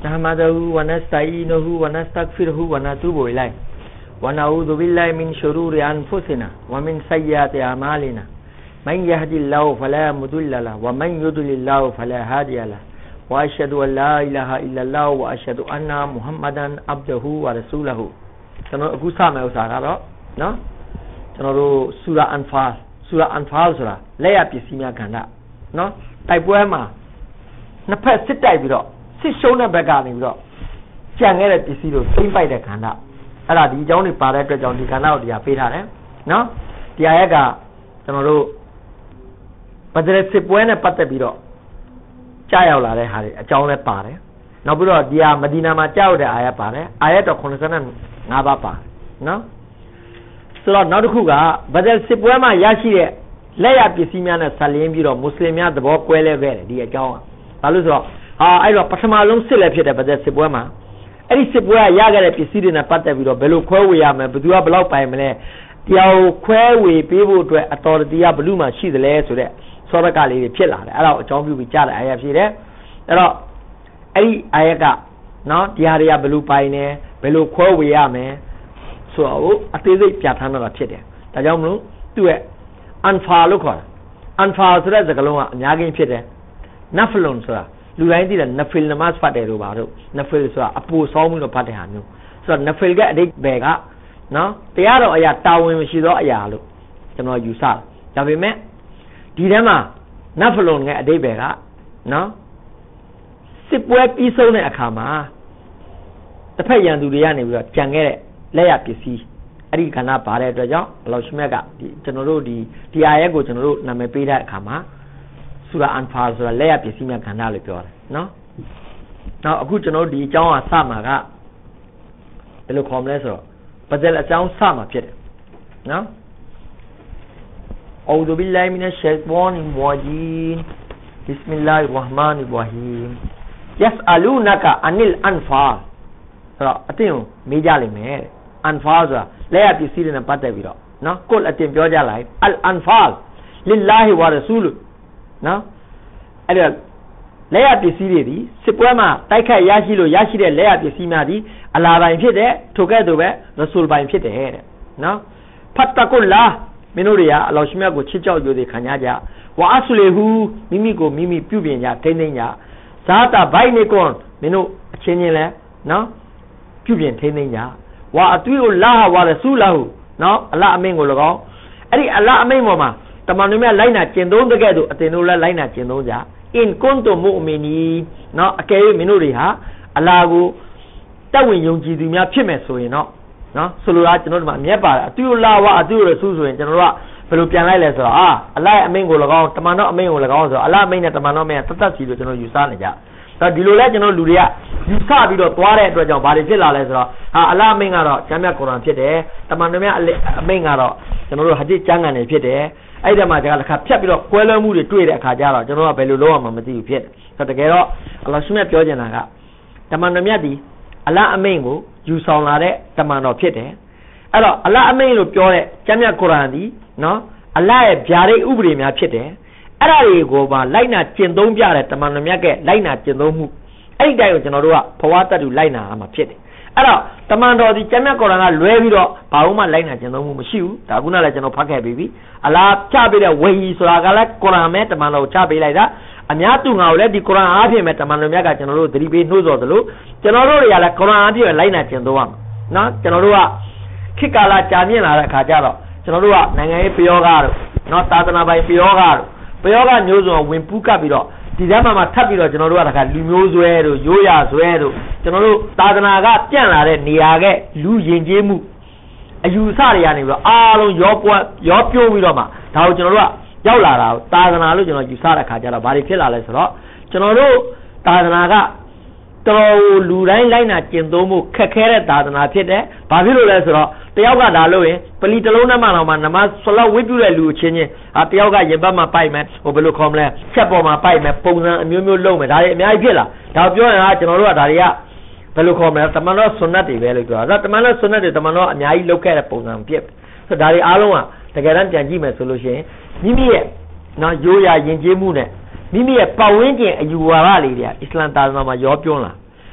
Nahmaduhu wa nasta'inuhu wa nastaghfiruhu wa natubu ilayh. Wa na'udzu billahi min shururi anfusina wa min sayyiati a'malina. Man yahdihillahu fala mudilla lahu wa man yudlilhu fala hadiya lahu. Wa ashhadu an la ilaha illallah wa ashhadu anna Muhammadan abduhu wa rasuluhu. ကျွန်တော်အခုစမယ်ဥစ္စာကတော့နော်ကျွန်တော်တို့ဆူရာအန်ဖာဆိုတာလက်ရပစ္စည်းများခန္ဓာနော်တိုက်ပွဲမှာနှစ်ဖက်စစ်တိုက်ပြီးတော့စစ်ရှုံးတဲ့ဘက်ကနေပြီးတော့ကြံခဲ့တဲ့ပစ္စည်းတို့သိမ့်ပိုက်တဲ့ခန္ဓာအဲ့ဒါဒီအကြောင်းတွေပါတဲ့အတွက်ကြောင့်ဒီခန္ဓာကိုတရားပေးထားတယ်နော်တရားရက်ကကျွန်တော်တို့ဘဒရစစ်ပွဲနဲ့ပတ်သက်ပြီးတော့ကြားရောက်လာတဲ့ဟာတွေအကြောင်းလည်းပါတယ်နောက်ပြီးတော့ဒီဟာမဒီနာမှာကြားရောက်တဲ့အာယတ်ပါတယ်အာယတ်တော့85ပါးပါနော်ဆိုတော့နောက်တစ်ခုကဘဒရစစ်ပွဲမှာရရှိတဲ့လက်ရပစ္စည်းများနဲ့ဆက်လင်းပြီးတော့မွတ်စလင်များသဘောကွဲလဲခဲ့တယ်ဒီအကြောင်းကဘာလို့ဆိုတော့အဲ့တော့ပထမဆုံးစစ်လည်းဖြစ်တယ်ဘဒရစစ်ပွဲမှာအဲ့ဒီစစ်ပွဲကရခဲ့တဲ့ပစ္စည်းတွေနဲ့ပတ်သက်ပြီးတော့ဘယ်လိုခွဲဝေရမလဲဘယ်သူကဘယ်လောက်ပိုင်မလဲတရားကိုခွဲဝေပေးဖို့အတွက်အတော်တရားဘလူးမှရှိသလဲဆိုတဲ့စောရကလေးတွေဖြစ်လာတယ်အဲ့ဒါကိုအကြောင်းပြုပြီးကြားတဲ့အာယတ်ဖြစ်တယ်အဲ့တော့အဲ့ဒီအာယတ်ကနော်တရားတွေကဘလူးပိုင်နေဘယ်လိုခွဲဝေရမယ်ဆိုတော့အသေးစိတ်ပြဋ္ဌာန်းတာဖြစ်တယ်ဒါကြောင့်မလို့သူ့ရဲ့အန်ဖာလို့ခေါ်တယ်အန်ဖာဆိုတဲ့စကားလုံးကအများကြီးဖြစ်တယ်နဖလွန်ဆိုတာလူတိုင်းသိတယ်နဖီလ်နမတ်ဖတ်တယ်လို့ပါတော့နဖီလ်ဆိုတာအပူဆောင်းမှုလို့ဖတ်တဲ့ဟာမျိုးဆိုတော့နဖီလ်ကအဓိပ္ပာယ်ကနော်တရားတော်အရာတာဝန်မရှိသောအရာလို့ကျွန်တော်ယူဆတယ်ဒါပေမဲ့ဒီထဲမှာနဖလွန်ရဲ့အဓိပ္ပာယ်ကနော်စစ်ပွဲပြီးဆုံးတဲ့အခါမှာတစ်ဖက်ရန်သူတွေကနေပြီးတော့ကြံခဲ့တဲ့လက်ရပစ္စည်းအဲ့ဒီခန္ဓာပါတဲ့အတွက်ကြောင့်အလောရှိမြတ်ကဒီကျွန်တော်တို့ဒီအာယတ်ကိုကျွန်တော်တို့နာမည်ပေးတဲ့အခါမှာဆူရာအန်ဖာဆိုတာလက်ရပစ္စည်းများခန္ဓာလို့ပြောတယ်နော်နောက်အခုကျွန်တော်တို့ဒီအကြောင်းအစမှာကဘယ်လိုခေါ်မလဲဆိုတော့ပဒလအကြောင်းစမှာဖြစ်တယ်နော်အော်ဒူဘီလာမီနရှ်ဝါနီဝါဂျီမ်ဘစ်မီလာဟ်ရ်မာနီရ်ရဟီမ်ယက်အလူနကအနီလ်အန်ဖာဆိုတော့အတင်းကိုမေးကြလိမ့်မယ်အန်ဖာဆိုတာလက်ရပစ္စည်းတွေနဲ့ပတ်သက်ပြီးတော့နော်ကုတ်အတင်းပြောကြလိုက်အလ်အန်ဖာလ lillahi wa rasul နော်အဲ့ဒါလက်ရပစ္စည်းတွေဒီစစ်ပွဲမှာတိုက်ခိုက်ရရှိလို့ရရှိတဲ့လက်ရပစ္စည်းများဒီအလာပိုင်ဖြစ်တဲ့ထိုကဲ့သို့ပဲရဆူလ်ပိုင်ဖြစ်တယ်တဲ့နော်ဖတ်တကုလာမင်းတို့တွေကအလောရှိမြတ်ကိုချစ်ကြောက်ကြိုးတွေခံကြကြဝါအဆူလေဟူမိမိကိုမိမိပြုပြင်ကြထိမ့်သိမ့်ကြဇာတာဘိုင်နေကွန်မင်းတို့အချင်းချင်းလဲနော်ပြုပြင်ထိမ့်သိမ့်ကြဝါအသွီကိုလာဝါရဆူလာဟူနော်အလအမင်းကို၎င်းအဲ့ဒီအလအမင်းပေါ်မှာတမန်တော်များလိုက်နာကျင့်သုံးတဲ့ကဲ့သို့အတင်တို့လည်းလိုက်နာကျင့်သုံးကြအင်ကွန်တိုမူမီနီနော်အကယ်၍မင်းတို့တွေဟာအလာကိုတက်ဝင်ယုံကြည်သူများဖြစ်မယ်ဆိုရင်တော့နော်ဆိုလိုတာကျွန်တော်တို့မှာအမျက်ပါတယ်အတူလာဝအတူရဆူဆိုရင်ကျွန်တော်တို့ကဘယ်လိုပြန်လိုက်လဲဆိုတော့အလိုက်အမင်းကို၎င်းတမန်တော်အမင်းကို၎င်းဆိုတော့အလအမင်းနဲ့တမန်တော်အမင်းကတတ်စီလို့ကျွန်တော်ယူဆနေကြဆိုတော့ဒီလိုလဲကျွန်တော်လူတွေကယူဆပြီးတော့သွားတဲ့အတွက်ကြောင့်ဘာတွေဖြစ်လာလဲဆိုတော့အလအမင်းကတော့ကျမ်းမြတ်ကုရ်အာန်ဖြစ်တယ်တမန်တော်များအမင်းကတော့ကျွန်တော်တို့ဟဒီကျမ်းဂန်တွေဖြစ်တယ်အဲ့ဒီမှာတခါဖြတ်ပြီးတော့ကွဲလွဲမှုတွေတွေ့တဲ့အခါကျတော့ကျွန်တော်ကဘယ်လိုလုပ်ရမှာမသိဘူးဖြစ်တယ်ဆိုတော့တကယ်တော့အလ္လာဟ်ရှင်မြတ်ပြောချင်တာကတမန်တော်မြတ်ဒီအလ္လာဟ်အမိန့်ကိုယူဆောင်လာတဲ့တမန်တော်ဖြစ်တယ်အဲ့တော့အလ္လာဟ်အမိန့်လို့ပြောတဲ့ကျမ်းမြတ်ကုရ်အာန်ဒီနော်အလ္လာဟ်ရဲ့ဗျာဒိတ်ဥပဒေများဖြစ်တယ်အဲ့ဒါတွေကိုပါလိုက်နာကျင့်သုံးပြတဲ့တမန်တော်မြတ်ကလိုက်နာကျင့်သုံးမှုအဲ့ဒီတိုင်းကိုကျွန်တော်တို့ကဘဝတတ်တူလိုက်နာရမှာဖြစ်တယ်အဲ့တော့တမန်တော်ဒီကျမ်းမြတ်ကုရ်အာန်ကလွဲပြီးတော့ဘာမှမလိုက်နာကျင့်သုံးမှုမရှိဘူးဒါခုနလည်းကျွန်တော်ဖတ်ခဲ့ပြီးပြီအလားချပေးတဲ့ဝဟီဆိုတာကလည်းကုရ်အာန်နဲ့တမန်တော်ချပေးလိုက်တာအများသူငါကိုလည်းဒီကုရ်အာန်အားဖြင့်ပဲတမန်တော်မြတ်ကကျွန်တော်တို့သတိပေးနှိုးဆော်သလိုကျွန်တော်တို့တွေကလည်းကုရ်အာန်အားဖြင့်လိုက်နာကျင့်သုံးရမှာနော်ကျွန်တော်တို့ကခေတ်ကာလကြာမြင့်လာတဲ့အခါကျတော့ကျွန်တော်တို့ကနိုင်ငံရေးပယောဂတို့နော်သာသနာပိုင်ပယောဂတို့ပယောဂမျိုးစုံဝင်ပူးကပ်ပြီးတော့ဒီထဲမှာထပ်ပြီးတော့ကျွန်တော်တို့ကတခါလူမျိုးဆွဲတို့ရိုးရာဆွဲတို့ကျွန်တော်တို့သာသနာကပြန့်လာတဲ့နေရာကလူယဉ်ကျေးမှုအယူဆတွေကနေပြီးတော့အားလုံးရောပြိုးပြီးတော့မှဒါကိုကျွန်တော်တို့ကရောက်လာတာသာသနာလို့ကျွန်တော်ယူဆတဲ့ခါကျတော့ဘာတွေဖြစ်လာလဲဆိုတော့ကျွန်တော်တို့သာသနာကတော်လူတိုင်းလိုက်နာကျင့်သုံးမှုခက်ခဲတဲ့သာသနာဖြစ်တယ်ဘာဖြစ်လို့လဲဆိုတော့တယောက်ကဒါလို့ရင်ပလီတလုံးနဲ့မှတော့မှနမဆလဝိပြုတဲ့လူချင်းချင်းတယောက်ကရင်ဘတ်မှာပိုက်မယ်ဟိုဘယ်လိုခေါ်မလဲချက်ပေါ်မှာပိုက်မယ်ပုံစံအမျိုးမျိုးလုပ်မယ်ဒါတွေအများကြီးဖြစ်လာဒါပြောရင်ကျွန်တော်တို့ကဒါတွေကဘယ်လိုခေါ်မလဲတမန်တော်ဆွန်နတ်တွေပဲလို့ပြောတာတမန်တော်ဆွန်နတ်တွေတမန်တော်အများကြီးလုပ်ခဲ့တဲ့ပုံစံဖြစ်ဆိုဒါတွေအားလုံးကတကယ်တမ်းပြန်ကြည့်မယ်ဆိုလို့ရှိရင်မိမိရဲ့နော်ရိုးရာယဉ်ကျေးမှုနဲ့မိမိရဲ့ပတ်ဝန်းကျင်အယူဝါဒလေးတွေကအစ္စလာမ်သာသနာမှာရောပြောလာ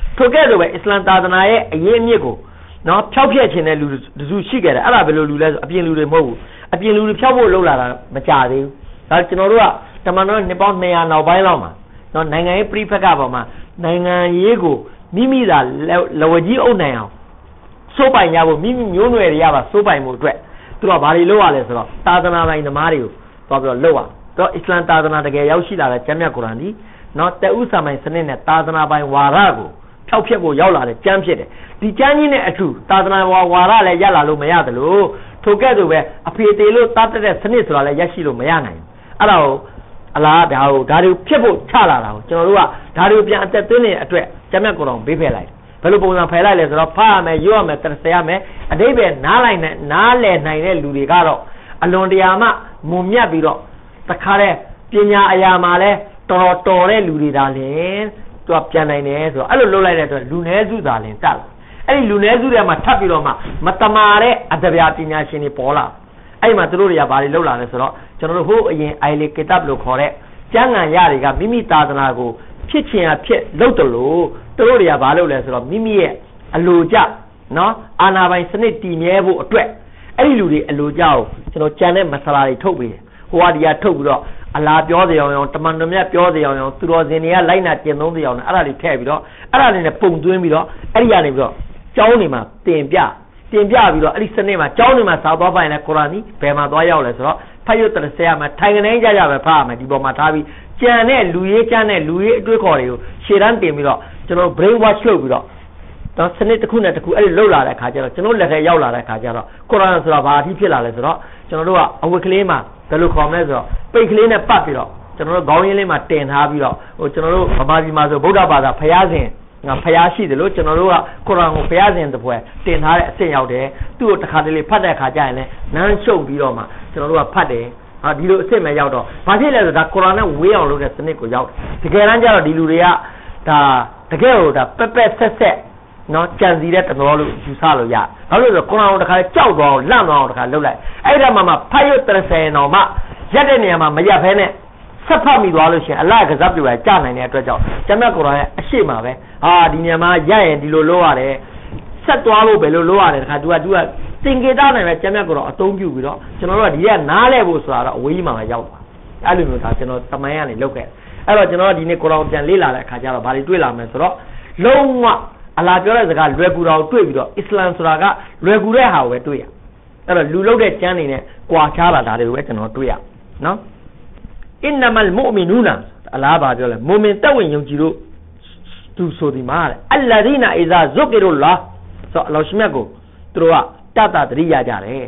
ထိုကဲ့သို့ပဲအစ္စလာမ်သာသနာရဲ့အရေးအမြစ်ကိုနော်ဖျောက်ဖျက်ခြင်းတဲ့လူတစုရှိခဲ့တယ်အဲ့ဒါဘယ်လိုလူလဲဆိုအပြင်လူတွေမဟုတ်ဘူးအပြင်လူတွေဖျောက်ဖို့လုပ်လာတာမကြသေးဘူးဒါကျွန်တော်တို့ကတမန်တော်နှစ်ပေါင်း200နောက်ပိုင်းလောက်မှာနော်နိုင်ငံရေးပြိဖက်ကပေါ်မှာနိုင်ငံရေးကိုမိမိသာလဝကြီးအုပ်နိုင်အောင်စိုးပိုင်ရဖို့မိမိမျိုးနွယ်တွေရပါစိုးပိုင်မှုအတွက်သူကဘာတွေလုပ်ရလဲဆိုတော့သာသနာပိုင်သမားတွေကိုသွားပြီးတော့လုပ်ရတော့အစ္စလာမ်သာသနာတကယ်ရောက်ရှိလာတဲ့ကျမ်းမြတ်ကုရ်အာန်ဒီနော်တဥ္စာမိုင်စနစ်နဲ့သာသနာပိုင်ဝါဒကိုဖျောက်ဖျက်ဖို့ရောက်လာတဲ့ကျမ်းဖြစ်တယ်ဒီကျမ်းကြီးနဲ့အထူးသာသနာဝါဒလည်းရလာလို့မရတယ်လို့ထိုကဲ့သို့ပဲအဖေသေးလို့တတ်တဲ့စနစ်ဆိုတာလည်းရရှိလို့မရနိုင်ဘူးအဲ့ဒါကိုအလားဒါတွေဖြစ်ဖို့ချလာတာကိုကျွန်တော်တို့ကဒါတွေပြန်အသက်သွင်းနေတဲ့အတွက်ကျမ်းမြတ်ကုရ်အာန်ဘေးဖယ်လိုက်ဘယ်လိုပုံစံဖယ်လိုက်လဲဆိုတော့ဖတ်ရမယ်ရွတ်ရမယ်တရရမယ်အတိပ္ပယ်နားလည်နိုင်တဲ့လူတွေကတော့အလွန်တရာမှမုံမြတ်ပြီးတော့တခါတည်းပညာအရာမှာလဲတော်တဲ့လူတွေဒါလင်သူကပြန်နိုင်တယ်ဆိုတော့အဲ့လိုလုပ်လိုက်တဲ့အတွက်လူနည်းစုသာလင်တက်လာအဲ့ဒီလူနည်းစုတွေမှာထပ်ပြီးတော့မှမတမာတဲ့အတ္တဗျာပညာရှင်တွေပေါ်လာအဲ့မှာသူတို့တွေကဘာတွေလုပ်လာလဲဆိုတော့ကျွန်တော်တို့ဟိုအရင်အိုင်လေကတပ်လို့ခေါ်တဲ့ကျမ်းဂန်ရတွေကမိမိသာသနာကိုဖြစ်ချင်ရဖြစ်လုပ်တယ်လို့သူတို့တွေကဘာလုပ်လဲဆိုတော့မိမိရဲ့အလိုကျနော်အာနာပိုင်စနစ်တည်မြဲဖို့အတွက်အဲ့ဒီလူတွေအလိုကျကိုကျွန်တော်ကြံတဲ့မဆလာတွေထုတ်ပေးတယ်ဟိုဟာဒီကထုတ်ပြီးတော့အလားပြောစရာအောင်တမန်တော်မြတ်ပြောစရာအောင်သူတော်စင်တွေကလိုက်နာကျင့်သုံးစရာအောင်အဲ့ဒါတွေထည့်ပြီးတော့အဲ့ဒါတွေနဲ့ပုံသွင်းပြီးတော့အဲ့ဒီကနေပြီးတော့ကျောင်းတွေမှာတင်ပြပြီးတော့အဲ့ဒီစနစ်မှာကျောင်းတွေမှာစာသွားပိုင်တဲ့ကုရ်အာန်ကြီးဘယ်မှာသွားရောက်လဲဆိုတော့ဖတ်ရွတ်တဲ့ဆရာမှာထိုင်ကနေကြပဲဖတ်ရမယ်ဒီပေါ်မှာထားပြီးကြံတဲ့လူရေးကျမ်းတဲ့လူရေးအတွေ့အခေါ်တွေကိုရှေ့တန်းတင်ပြီးတော့ကျွန်တော် brain wash လုပ်ပြီးတော့တော့စနစ်တစ်ခုနဲ့တစ်ခုအဲ့ဒီလှုပ်လာတဲ့ခါကျတော့ကျွန်တော်လက်ထဲရောက်လာတဲ့ခါကျတော့ကုရ်အာန်ဆိုတာဘာအထိဖြစ်လာလဲဆိုတော့ကျွန်တော်တို့ကအဝတ်ကလေးမှာဘယ်လိုခေါ်မလဲဆိုတော့ပိတ်ကလေးနဲ့ပတ်ပြီးတော့ကျွန်တော်တို့ခေါင်းရင်းလေးမှာတင်ထားပြီးတော့ဟိုကျွန်တော်တို့ဗမာပြည်မှာဆိုဗုဒ္ဓဘာသာဖျားစဉ်ဖျားရှိတယ်လို့ကျွန်တော်တို့ကကုရ်အာန်ကိုဖျားစဉ်တစ်ပွဲတင်ထားတဲ့အဆင့်ရောက်တယ်သူ့ကိုတစ်ခါတလေဖတ်တဲ့ခါကျရင်လည်းနမ်းရှုပ်ပြီးတော့မှကျွန်တော်တို့ကဖတ်တယ်ဒီလိုအစ်စ်မဲ့ရောက်တော့ဘာဖြစ်လဲဆိုတော့ဒါကုရ်အာန်နဲ့ဝေးအောင်လုပ်တဲ့စနစ်ကိုရောက်တကယ်တမ်းကျတော့ဒီလူတွေကဒါတကယ်ကိုဒါပက်ဆက်နော်ကြံစီတဲ့တတော်လို့ယူဆလို့ရဘာလို့လဲဆိုတော့ကုရ်အာန်ကိုတခါကြောက်သွားအောင်လန့်သွားအောင်တခါလုပ်လိုက်အဲ့ဒါမှဖတ်ရွတ်30တော်မှရက်တဲ့နေရာမှာမရက်ဖဲနဲ့ဆက်ဖတ်မိသွားလို့ရှိရင်အလ္လာဟ်ကစားပြပါကြနိုင်တဲ့အတွက်ကြောင့်ကျမ်းမြတ်ကုရ်အာန်ရဲ့အရှိမှာပဲဒီနေရာမှာရက်ရင်ဒီလိုလုပ်ရတယ်ဆက်သွားလို့ပဲလို့လုပ်ရတယ်တခါ तू ကသင်္ကေတနဲ့ပဲကျမ်းမြတ်ကုရ်အာန်အသုံးပြုပြီးတော့ကျွန်တော်တို့ကဒီကနားလဲဖို့ဆိုတာတော့အဝေးကြီးမှာပဲရောက်သွားအဲ့လိုမျိုးဒါကျွန်တော်တမန်ကနေလုပ်ခဲ့အဲ့တော့ကျွန်တော်ဒီနေ့ကုရ်အာန်ပြန်လေ့လာတဲ့အခါကျတော့ဘာတွေတွေ့လာမလဲဆိုတော့လုံးဝအလားပြောတဲ့စကားလွယ်ကူတာကိုတွေ့ပြီးတော့အစ္စလာမ်ဆိုတာကလွယ်ကူတဲ့ဟာကိုပဲတွေ့ရအဲ့တော့လူလုပ်တဲ့ကျမ်းနေနဲ့ကွာခြားလာတာတွေကိုပဲကျွန်တော်တွေ့ရနော်အင်နမလ်မုအ်မီနူနာအလားပါပြောလဲမုမင်တက်ဝင်ယုံကြည်လို့သူဆိုဒီမှာတဲ့အလ္လာဒီနာအီဇာဇုကီရူလာဆိုအလောရှိမြတ်ကိုသူတို့ကတတရိရကြတယ်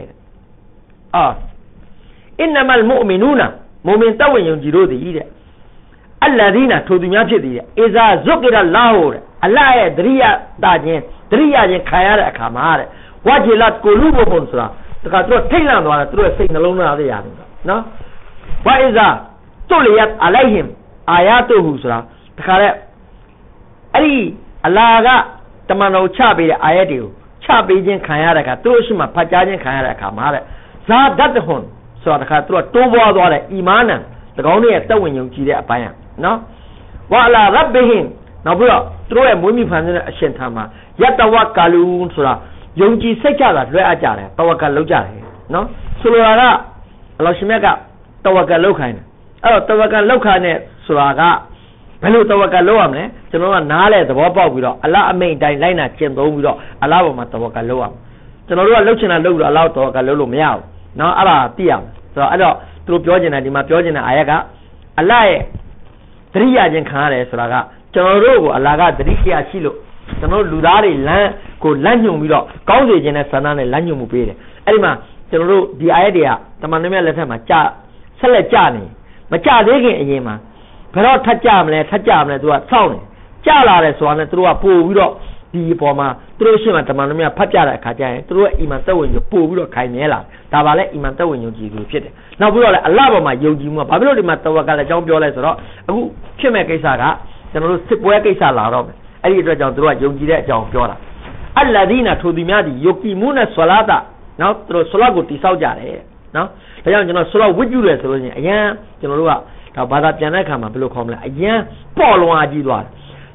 အင်နမလ်မုအ်မီနူနာမုမင်တက်ဝင်ယုံကြည်လို့တည်တဲ့အလ္လာဒီနာထိုသူများဖြစ်သည်အီဇာဇုကီရလာဟူတဲ့အလ္လာရဲ့တရိယတာခြင်းတရိယခြင်းခံရတဲ့အခါမှာတဲ့ဝါဂျီလတ်ကိုလူဘုံဆိုတာတခါသူတို့ထိတ်လန့်သွားတယ်သူတို့စိတ်နှလုံးသားတွေရတယ်နော်ဝါအီဇာတုလီယတ်အလိုင်ဟင်အာယာတုဟူဆိုတာတခါတဲ့အဲ့ဒီအလာကတမန်တော်ချပေးတဲ့အာယတ်တွေကိုချပေးခြင်းခံရတဲ့အခါသူတို့ရှိမှဖတ်ကြားခြင်းခံရတဲ့အခါမှာတဲ့ဇာဒတ်ဟွန်ဆိုတာတခါသူတို့တိုးပွားသွားတဲ့အီမာနန်၎င်းတို့ရဲ့တက်ဝင်ယုံကြည်တဲ့အပိုင်းနော်ဝါအလာရဘ်ဘဟင်နောက်ပြီးတော့သူတို့ရဲ့မွေးမြူဖန်ဆင်းတဲ့အရှင်ထံမှာယတဝကာလူန်ဆိုတာယုံကြည်စိတ်ကြတာလွှဲအပ်ကြတယ်တဝကလုပ်ကြတယ်နော်ဆိုလိုတာကအလောရှင်မြတ်ကတဝကလုပ်ခိုင်းတယ်အဲ့တော့တဝကလောက်ခါနဲ့ဆိုတာကဘယ်လိုတဝကလောက်ရမလဲကျွန်တော်ကနားလဲသဘောပေါက်ပြီးတော့အလ္လာဟ်အမိန့်တိုင်းလိုက်နာကျင့်သုံးပြီးတော့အလ္လာဟ်ပေါ်မှာတဝကလောက်ရမယ်ကျွန်တော်တို့ကလှုပ်ချင်တာလှုပ်ပြီးတော့အလ္လာဟ်တဝကလုပ်လို့မရဘူးနော်အဲ့ဒါသိရမယ်ဆိုတော့အဲ့တော့သူတို့ပြောချင်တယ်ဒီမှာပြောချင်တဲ့အာယတ်ကအလ္လာဟ်ရဲ့တရိယာခြင်းခံရတယ်ဆိုတာကကျွန်တော်တို့ကိုအလ္လာဟ်ကတရိယာရှိလို့ကျွန်တော်လူသားတွေလမ်းကိုလမ်းညွှန်ပြီးတော့ကောင်းစေခြင်းနဲ့ဆန္ဒနဲ့လမ်းညွှန်မှုပေးတယ်အဲ့ဒီမှာကျွန်တော်တို့ဒီအာယတ်တွေကတမန်တော်မြတ်လက်ထက်မှာဆက်လက်ကြနေမကြသေးခင်အရင်မှာဘယ်တော့ထပ်ကြမလဲသူကစောင့်နေကြလာတယ်ဆိုတာနဲ့သူတို့ကပို့ပြီးတော့ဒီအပေါ်မှာသူတို့ရှင်းမှာတမန်တော်များဖတ်ပြတဲ့အခါကျရင်သူတို့ရဲ့အီမန်သက်ဝင်ကိုပို့ပြီးတော့ခိုင်မြဲလာဒါပါလဲအီမန်သက်ဝင်ယုံကြည်သူဖြစ်တယ်နောက်ပြီးတော့လည်းအလ္လာဟ်ပေါ်မှာယုံကြည်မှုကဘာဖြစ်လို့ဒီမှာတဝကလည်းအကြောင်းပြောလဲဆိုတော့အခုဖြစ်မဲ့ကိစ္စကကျွန်တော်တို့စစ်ပွဲကိစ္စလာတော့မယ်အဲ့ဒီအတွက်ကြောင့်သူတို့ကယုံကြည်တဲ့အကြောင်းပြောတာအလ္လာဒီနာထိုသူများဒီယုကီမူနဲ့ဆွလာတာနော်သူတို့ဆွလာကိုတိဆောက်ကြတယ်နော်ဒါကြောင့်ကျွန်တော်ဆွလာဝတ်ပြုတယ်ဆိုလို့ရှိရင်အရင်ကျွန်တော်တို့ကဒါဘာသာပြန်တဲ့အခါမှာဘယ်လိုခေါ်မလဲအရင်ပေါ့လွန်အားကြီးသွားတယ်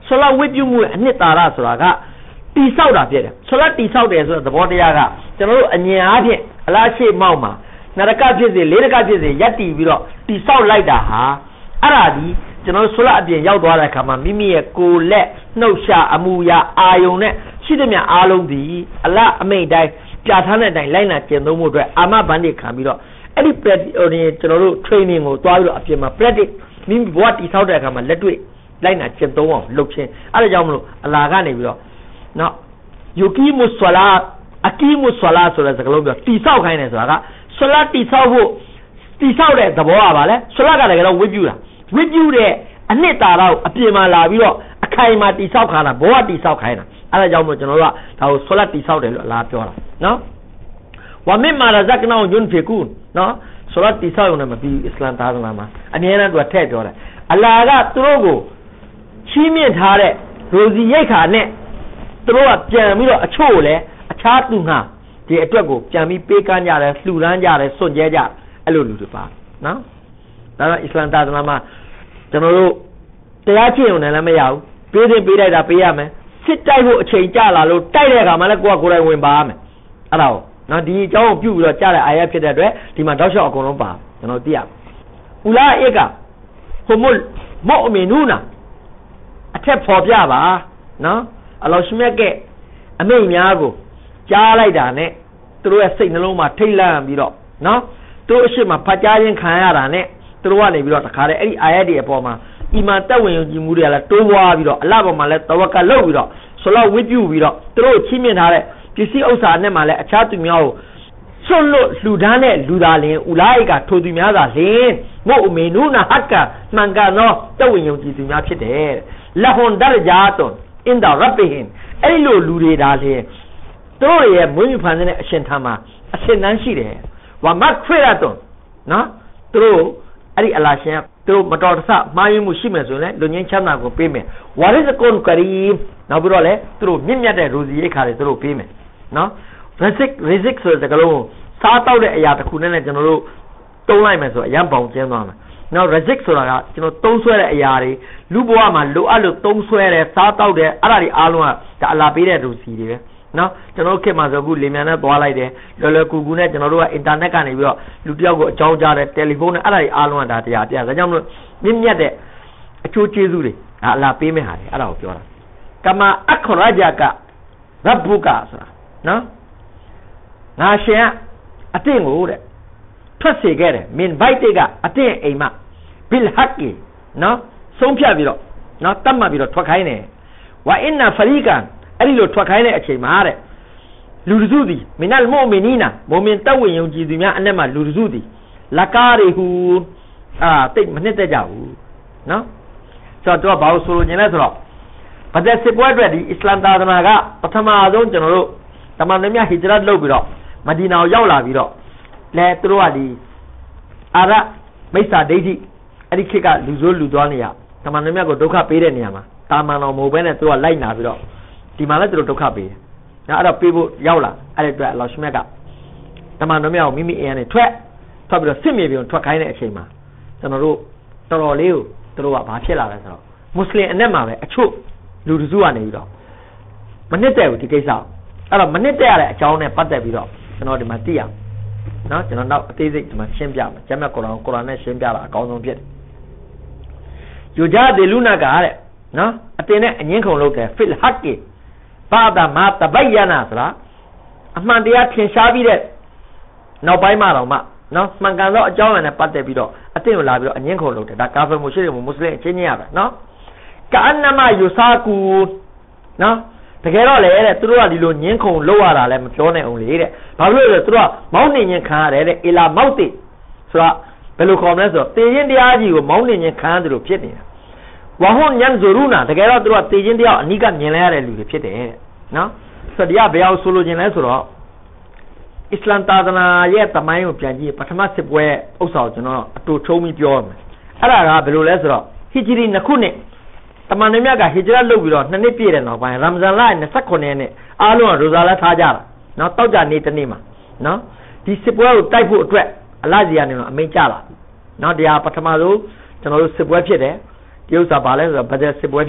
ဆောလာဝိပြုမှုရဲ့အနှစ်သာရဆိုတာကတိဆောက်တာဖြစ်တယ်ဆောလာတိဆောက်တယ်ဆိုတဲ့သဘောတရားကကျွန်တော်တို့အမြင်အားဖြင့်အလားရှိမောက်မှာနရကဖြစ်စေလေးရကဖြစ်စေရပ်တည်ပြီးတော့တိဆောက်လိုက်တာဟာအဲ့ဒါဒီကျွန်တော်ဆောလာအပြင်ရောက်သွားတဲ့အခါမှာမိမိရဲ့ကိုယ်လက်နှုတ်ရှာအမူအရာအာယုံနဲ့ရှိသမျှအားလုံးဒီအလားအမိတ်တိုင်းပြဋ္ဌာန်းတဲ့အတိုင်းလိုက်နာကျင့်သုံးမှုအတွက်အာမဘန္တိခံပြီးတော့အဲ့ဒီကျွန်တော်တို့ training ကိုတွားပြီးတော့အပြင်မှာ practice မိမိဘဝတိဆောက်တဲ့အခါမှာလက်တွေ့လိုက်နာကျင့်သုံးအောင်လုပ်ခြင်းအဲ့ဒါကြောင့်မလို့အလာကနေပြီးတော့နော်ယူကီမုဆွလာအကီမုဆွလာဆိုတဲ့စကားလုံးပြောတိဆောက်ခိုင်းတယ်ဆိုတာကဆွလာတိဆောက်ဖို့တိဆောက်တဲ့သဘောကပါလဲဆွလာကလည်းကတော့ဝိပြုတဲ့အနှစ်သာရကိုအပြင်မှာလာပြီးတော့အခိုင်အမာတိဆောက်ခါတာဘဝတိဆောက်ခိုင်းတာအဲ့ဒါကြောင့်မို့ကျွန်တော်တို့ကဒါကိုဆွလာတိဆောက်တယ်လို့အလားပြောတာနော်ဝါမင်မာရဇက်နောယွန်ဖီကူနော်ဆွလာတိဆောက်ရုံနဲ့မပြီးအစ္စလာမ်သာသနာမှာအမြဲတမ်းသူကထည့်ပြောတယ်အလာကသူတို့ကိုချီးမြှင့်ထားတဲ့ရိုဇီရိတ်ခါနဲ့သူတို့ကပြန်ပြီးတော့အချို့ကိုလည်းအခြားသူငှာဒီအတွက်ကိုပြန်ပြီးပေးကမ်းကြတယ်လှူဒန်းကြတယ်စွန့်ကြဲကြအဲ့လိုလူတွေပါနော်ဒါတော့အစ္စလာမ်သာသနာမှာကျွန်တော်တို့တရားကျင့်ရုံနဲ့လည်းမရဘူးပေးလိုက်တာပေးရမယ်စစ်တိုက်ဖို့အချိန်ကြာလာလို့တိုက်တဲ့အခါမှာလည်းကိုယ်တိုင်ဝင်ပါရမယ်အဲ့ဒါကိုနော်ဒီအကြောင်းကိုပြုပြီးတော့ကြားတဲ့အာရဖြစ်တဲ့အတွက်ဒီမှာတောက်လျှောက်အကုန်လုံးပါကျွန်တော်သိရဥလာဧကဟိုမုလ်မောအမီနူနာအထက်ဖော်ပြပါနော်အလောရှိမြတ်ကအမိန့်များကိုကြားလိုက်တာနဲ့သူတို့ရဲ့စိတ်နှလုံးမှာထိတ်လန့်ပြီးတော့နော်သူတို့အရှိမဖတ်ကြားခြင်းခံရတာနဲ့သူတို့ကနေပြီးတော့တခါတည်းအဲ့ဒီအာရတွေအပေါ်မှာအီမန်တက်ဝင်ယုံကြည်မှုတွေကလည်းတိုးပွားပြီးတော့အလ္လာဟ်ပေါ်မှာလည်းတဝက်ကလုပ်ပြီးတော့ဆိုတော့ဝိပြုပြီးတော့သူတို့ချီးမြှင့်ထားတဲ့ပစ္စည်းဥစ္စာနဲ့မှလည်းအခြားသူများကိုဆွတ်လို့လှူဒန်းတဲ့လူသားလင်ဥလာအိကထိုသူများသာလင်မုအမီနူနာဟတ်ကမှန်ကန်သောတက်ဝင်ယုံကြည်သူများဖြစ်တယ်လဟွန်ဒါဂျာတွန်အင်ဒါရဘ်ဟင်အဲ့လိုလူတွေဒါလင်သူတို့ရဲ့မွေးမြူဖန်ဆင်းတဲ့အရှင်ထံမှာအရှင်တန်းရှိတယ်ဝါမတ်ဖေရတွန်နော်သူတို့အဲ့ဒီအလာရှင်သူတို့မတော်တဆမှားယွင်းမှုရှိမယ်ဆိုရင်လည်းလူငင်းချမ်းသာကိုပေးမယ်ဝါရစ်ကွန်ကရီနောက်ပြီးတော့လည်းသူတို့မြင့်မြတ်တဲ့ရိုဇီရိတ်ခါတွေသူတို့ပေးမယ်နော်rizik ဆိုတဲ့စကားလုံးစားတောက်တဲ့အရာတစ်ခုနဲ့ကျွန်တော်တို့တုံးလိုက်မယ်ဆိုအရန်ပေါင်ကျင်းသွားမယ်နောက် rizik ဆိုတာကကျွန်တော်တုံးဆွဲတဲ့အရာတွေလူဘဝမှာလိုအပ်လို့တုံးဆွဲတယ်စားတောက်တယ်အဲ့ဒါတွေအားလုံးကဒါအလာပေးတဲ့လူစီတွေပဲနော်ကျွန်တော်တို့ခေတ်မှာဆိုအခုလေမြန်နဲ့သွားလိုက်တယ်လွယ်ကူကူနဲ့ကျွန်တော်တို့ကအင်တာနက်ကနေပြီးတော့လူတယောက်ကိုအကြောင်းကြားတယ်တယ်လီဖုန်းနဲ့အဲ့ဒါတွေအားလုံးကဒါတရားပြဒါကြောင့်မလို့မြင့်မြတ်တဲ့အကျိုးကျေးဇူးတွေဒါအလာပေးမဲ့ဟာတွေအဲ့ဒါကိုပြောတာကမာအခရဂျာကရဘ္ဗုကဆိုတာနော်ငါရှင်ကအတင့်ကိုတဲ့ထွက်စေခဲ့တယ်မင်ဘိုက်တေကအတင့်အိမ်မဘီလ်ဟက်ကီနော်ဆုံးဖြတ်ပြီးတော့နော်တတ်မှတ်ပြီးတော့ထွက်ခိုင်းတယ်ဝါအင်နာဖရီကန်အဲ့ဒီလိုထွက်ခိုင်းတဲ့အချိန်မှာတဲ့လူစုသည်မင်နလ်မုအမီနီနာမုံမင်တတ်ဝင်ယုံကြည်သူများအနက်မှာလူစုသည်လကားတွေဟူတိတ်မနှစ်သက်ကြဘူးနော်ဆိုတော့ဘာလို့ဆိုလို့ညင်လဲဆိုတော့ဗဒက်စစ်ပွဲအတွက်ဒီအစ္စလာမ်သာသနာကပထမဆုံးကျွန်တော်တို့တမန်တော်များဟီဂျရတ်လုပ်ပြီးတော့မဒီနာကိုရောက်လာပြီးတော့လဲသူတို့ကဒီအာရမိစ္ဆာဒိဋ္ဌိအဲ့ဒီခေတ်ကလူဆိုးလူသွားနေရတမန်တော်များကိုဒုက္ခပေးတဲ့နေရာမှာတာမန်တော်မဟုတ်ဘဲနဲ့သူကလိုက်နာပြီးတော့ဒီမှာလည်းသူတို့ဒုက္ခပေးတယ်။အဲ့တော့ပေးဖို့ရောက်လာအဲ့ဒီအတွက်အလ္လာဟ်ရှမြတ်ကတမန်တော်များကိုမိမိအိမ်ကနေထွက်ပြီးတော့စစ်မြေပြင်ထွက်ခိုင်းတဲ့အချိန်မှာကျွန်တော်တို့တော်တော်လေးကိုသူတို့ကဘာဖြစ်လာလဲဆိုတော့မွတ်စလင်အနက်မှာပဲအချို့လူတစုကနေပြီးတော့မနစ်တဲ့ဘူးဒီကိစ္စအဲ့တော့မနစ်တဲ့ရတဲ့အကြောင်းနဲ့ပတ်သက်ပြီးတော့ကျွန်တော်ဒီမှာသိရအောင်နော်ကျွန်တော်နောက်အသေးစိတ်ဒီမှာရှင်းပြမယ်ကျမ်းမြတ်ကုရ်အာန်နဲ့ရှင်းပြတာအကောင်းဆုံးဖြစ်တယ်ယူဂျာဒေလူနာကတဲ့နော်အတင်နဲ့အငင်းခုံလုပ်တယ်ဖီလ်ဟက်ကီဘာသာမာတဘယနာဆိုတာအမှန်တရားထင်ရှားပြီးတဲ့နောက်ပိုင်းမှာတော့မှနော်မှန်ကန်သောအကြောင်းအရာနဲ့ပတ်သက်ပြီးတော့အတင်ကိုလာပြီးတော့အငင်းခုံလုပ်တယ်ဒါကာဖီမူရှိတွေမွတ်စလင်အချင်းချင်းရပဲနော်ကာအနမယူဆာကူနော်တကယ်တော့လေတဲ့သူတို့ကဒီလိုညင်းခုံလောက်ရတာလည်းမပြောနိုင်အောင်လေတဲ့ဘာလို့လဲဆိုတော့သူတို့ကမောင်းနေခြင်းခံရတယ်တဲ့အီလာမောက်တိဆိုတော့ဘယ်လိုခေါ်မလဲဆိုတော့တေခြင်းတရားကြီးကိုမောင်းနေခြင်းခံရတယ်လို့ဖြစ်နေတာဝါဟွန်ညန်ဇူရူနာတကယ်တော့သူတို့ကတေခြင်းတရားအနိကမြင်လဲရတဲ့လူတွေဖြစ်တယ်တဲ့နော်ဆိုတော့ဒီကဘယ်အောင်ဆိုလိုခြင်းလဲဆိုတော့အစ္စလာမ်သာသနာရဲ့တမိုင်းကိုပြန်ကြည့်ပထမစစ်ပွဲဥစ္စာကိုကျွန်တော်အတူထုံးပြီးပြောရမယ်အဲ့ဒါကဘယ်လိုလဲဆိုတော့ဟီဂျရီ2ခုနှစ်တမန်တော်မြတ်ကဟီဂျရတ်လုပ်ပြီးတော့2နှစ်ပြည့်တဲ့နောက်ပိုင်းရမ်ဇန်လ29ရက်နေ့အားလုံးကရိုဇာလာထားကြတာနော်တောက်ကြနေ့တစ်နေ့မှာနော်ဒီစစ်ပွဲကိုတိုက်ဖို့အတွက်အလ္လာဟ်ဇီယာနေမှာအမိန့်ကြလာနော်တရားပထမဆုံးကျွန်တော်တို့စစ်ပွဲဖြစ်တယ်ဒီဥစ္စာဘာလဲဆိုတော့ဘဒ်စစ်ပွဲဖြစ်တယ်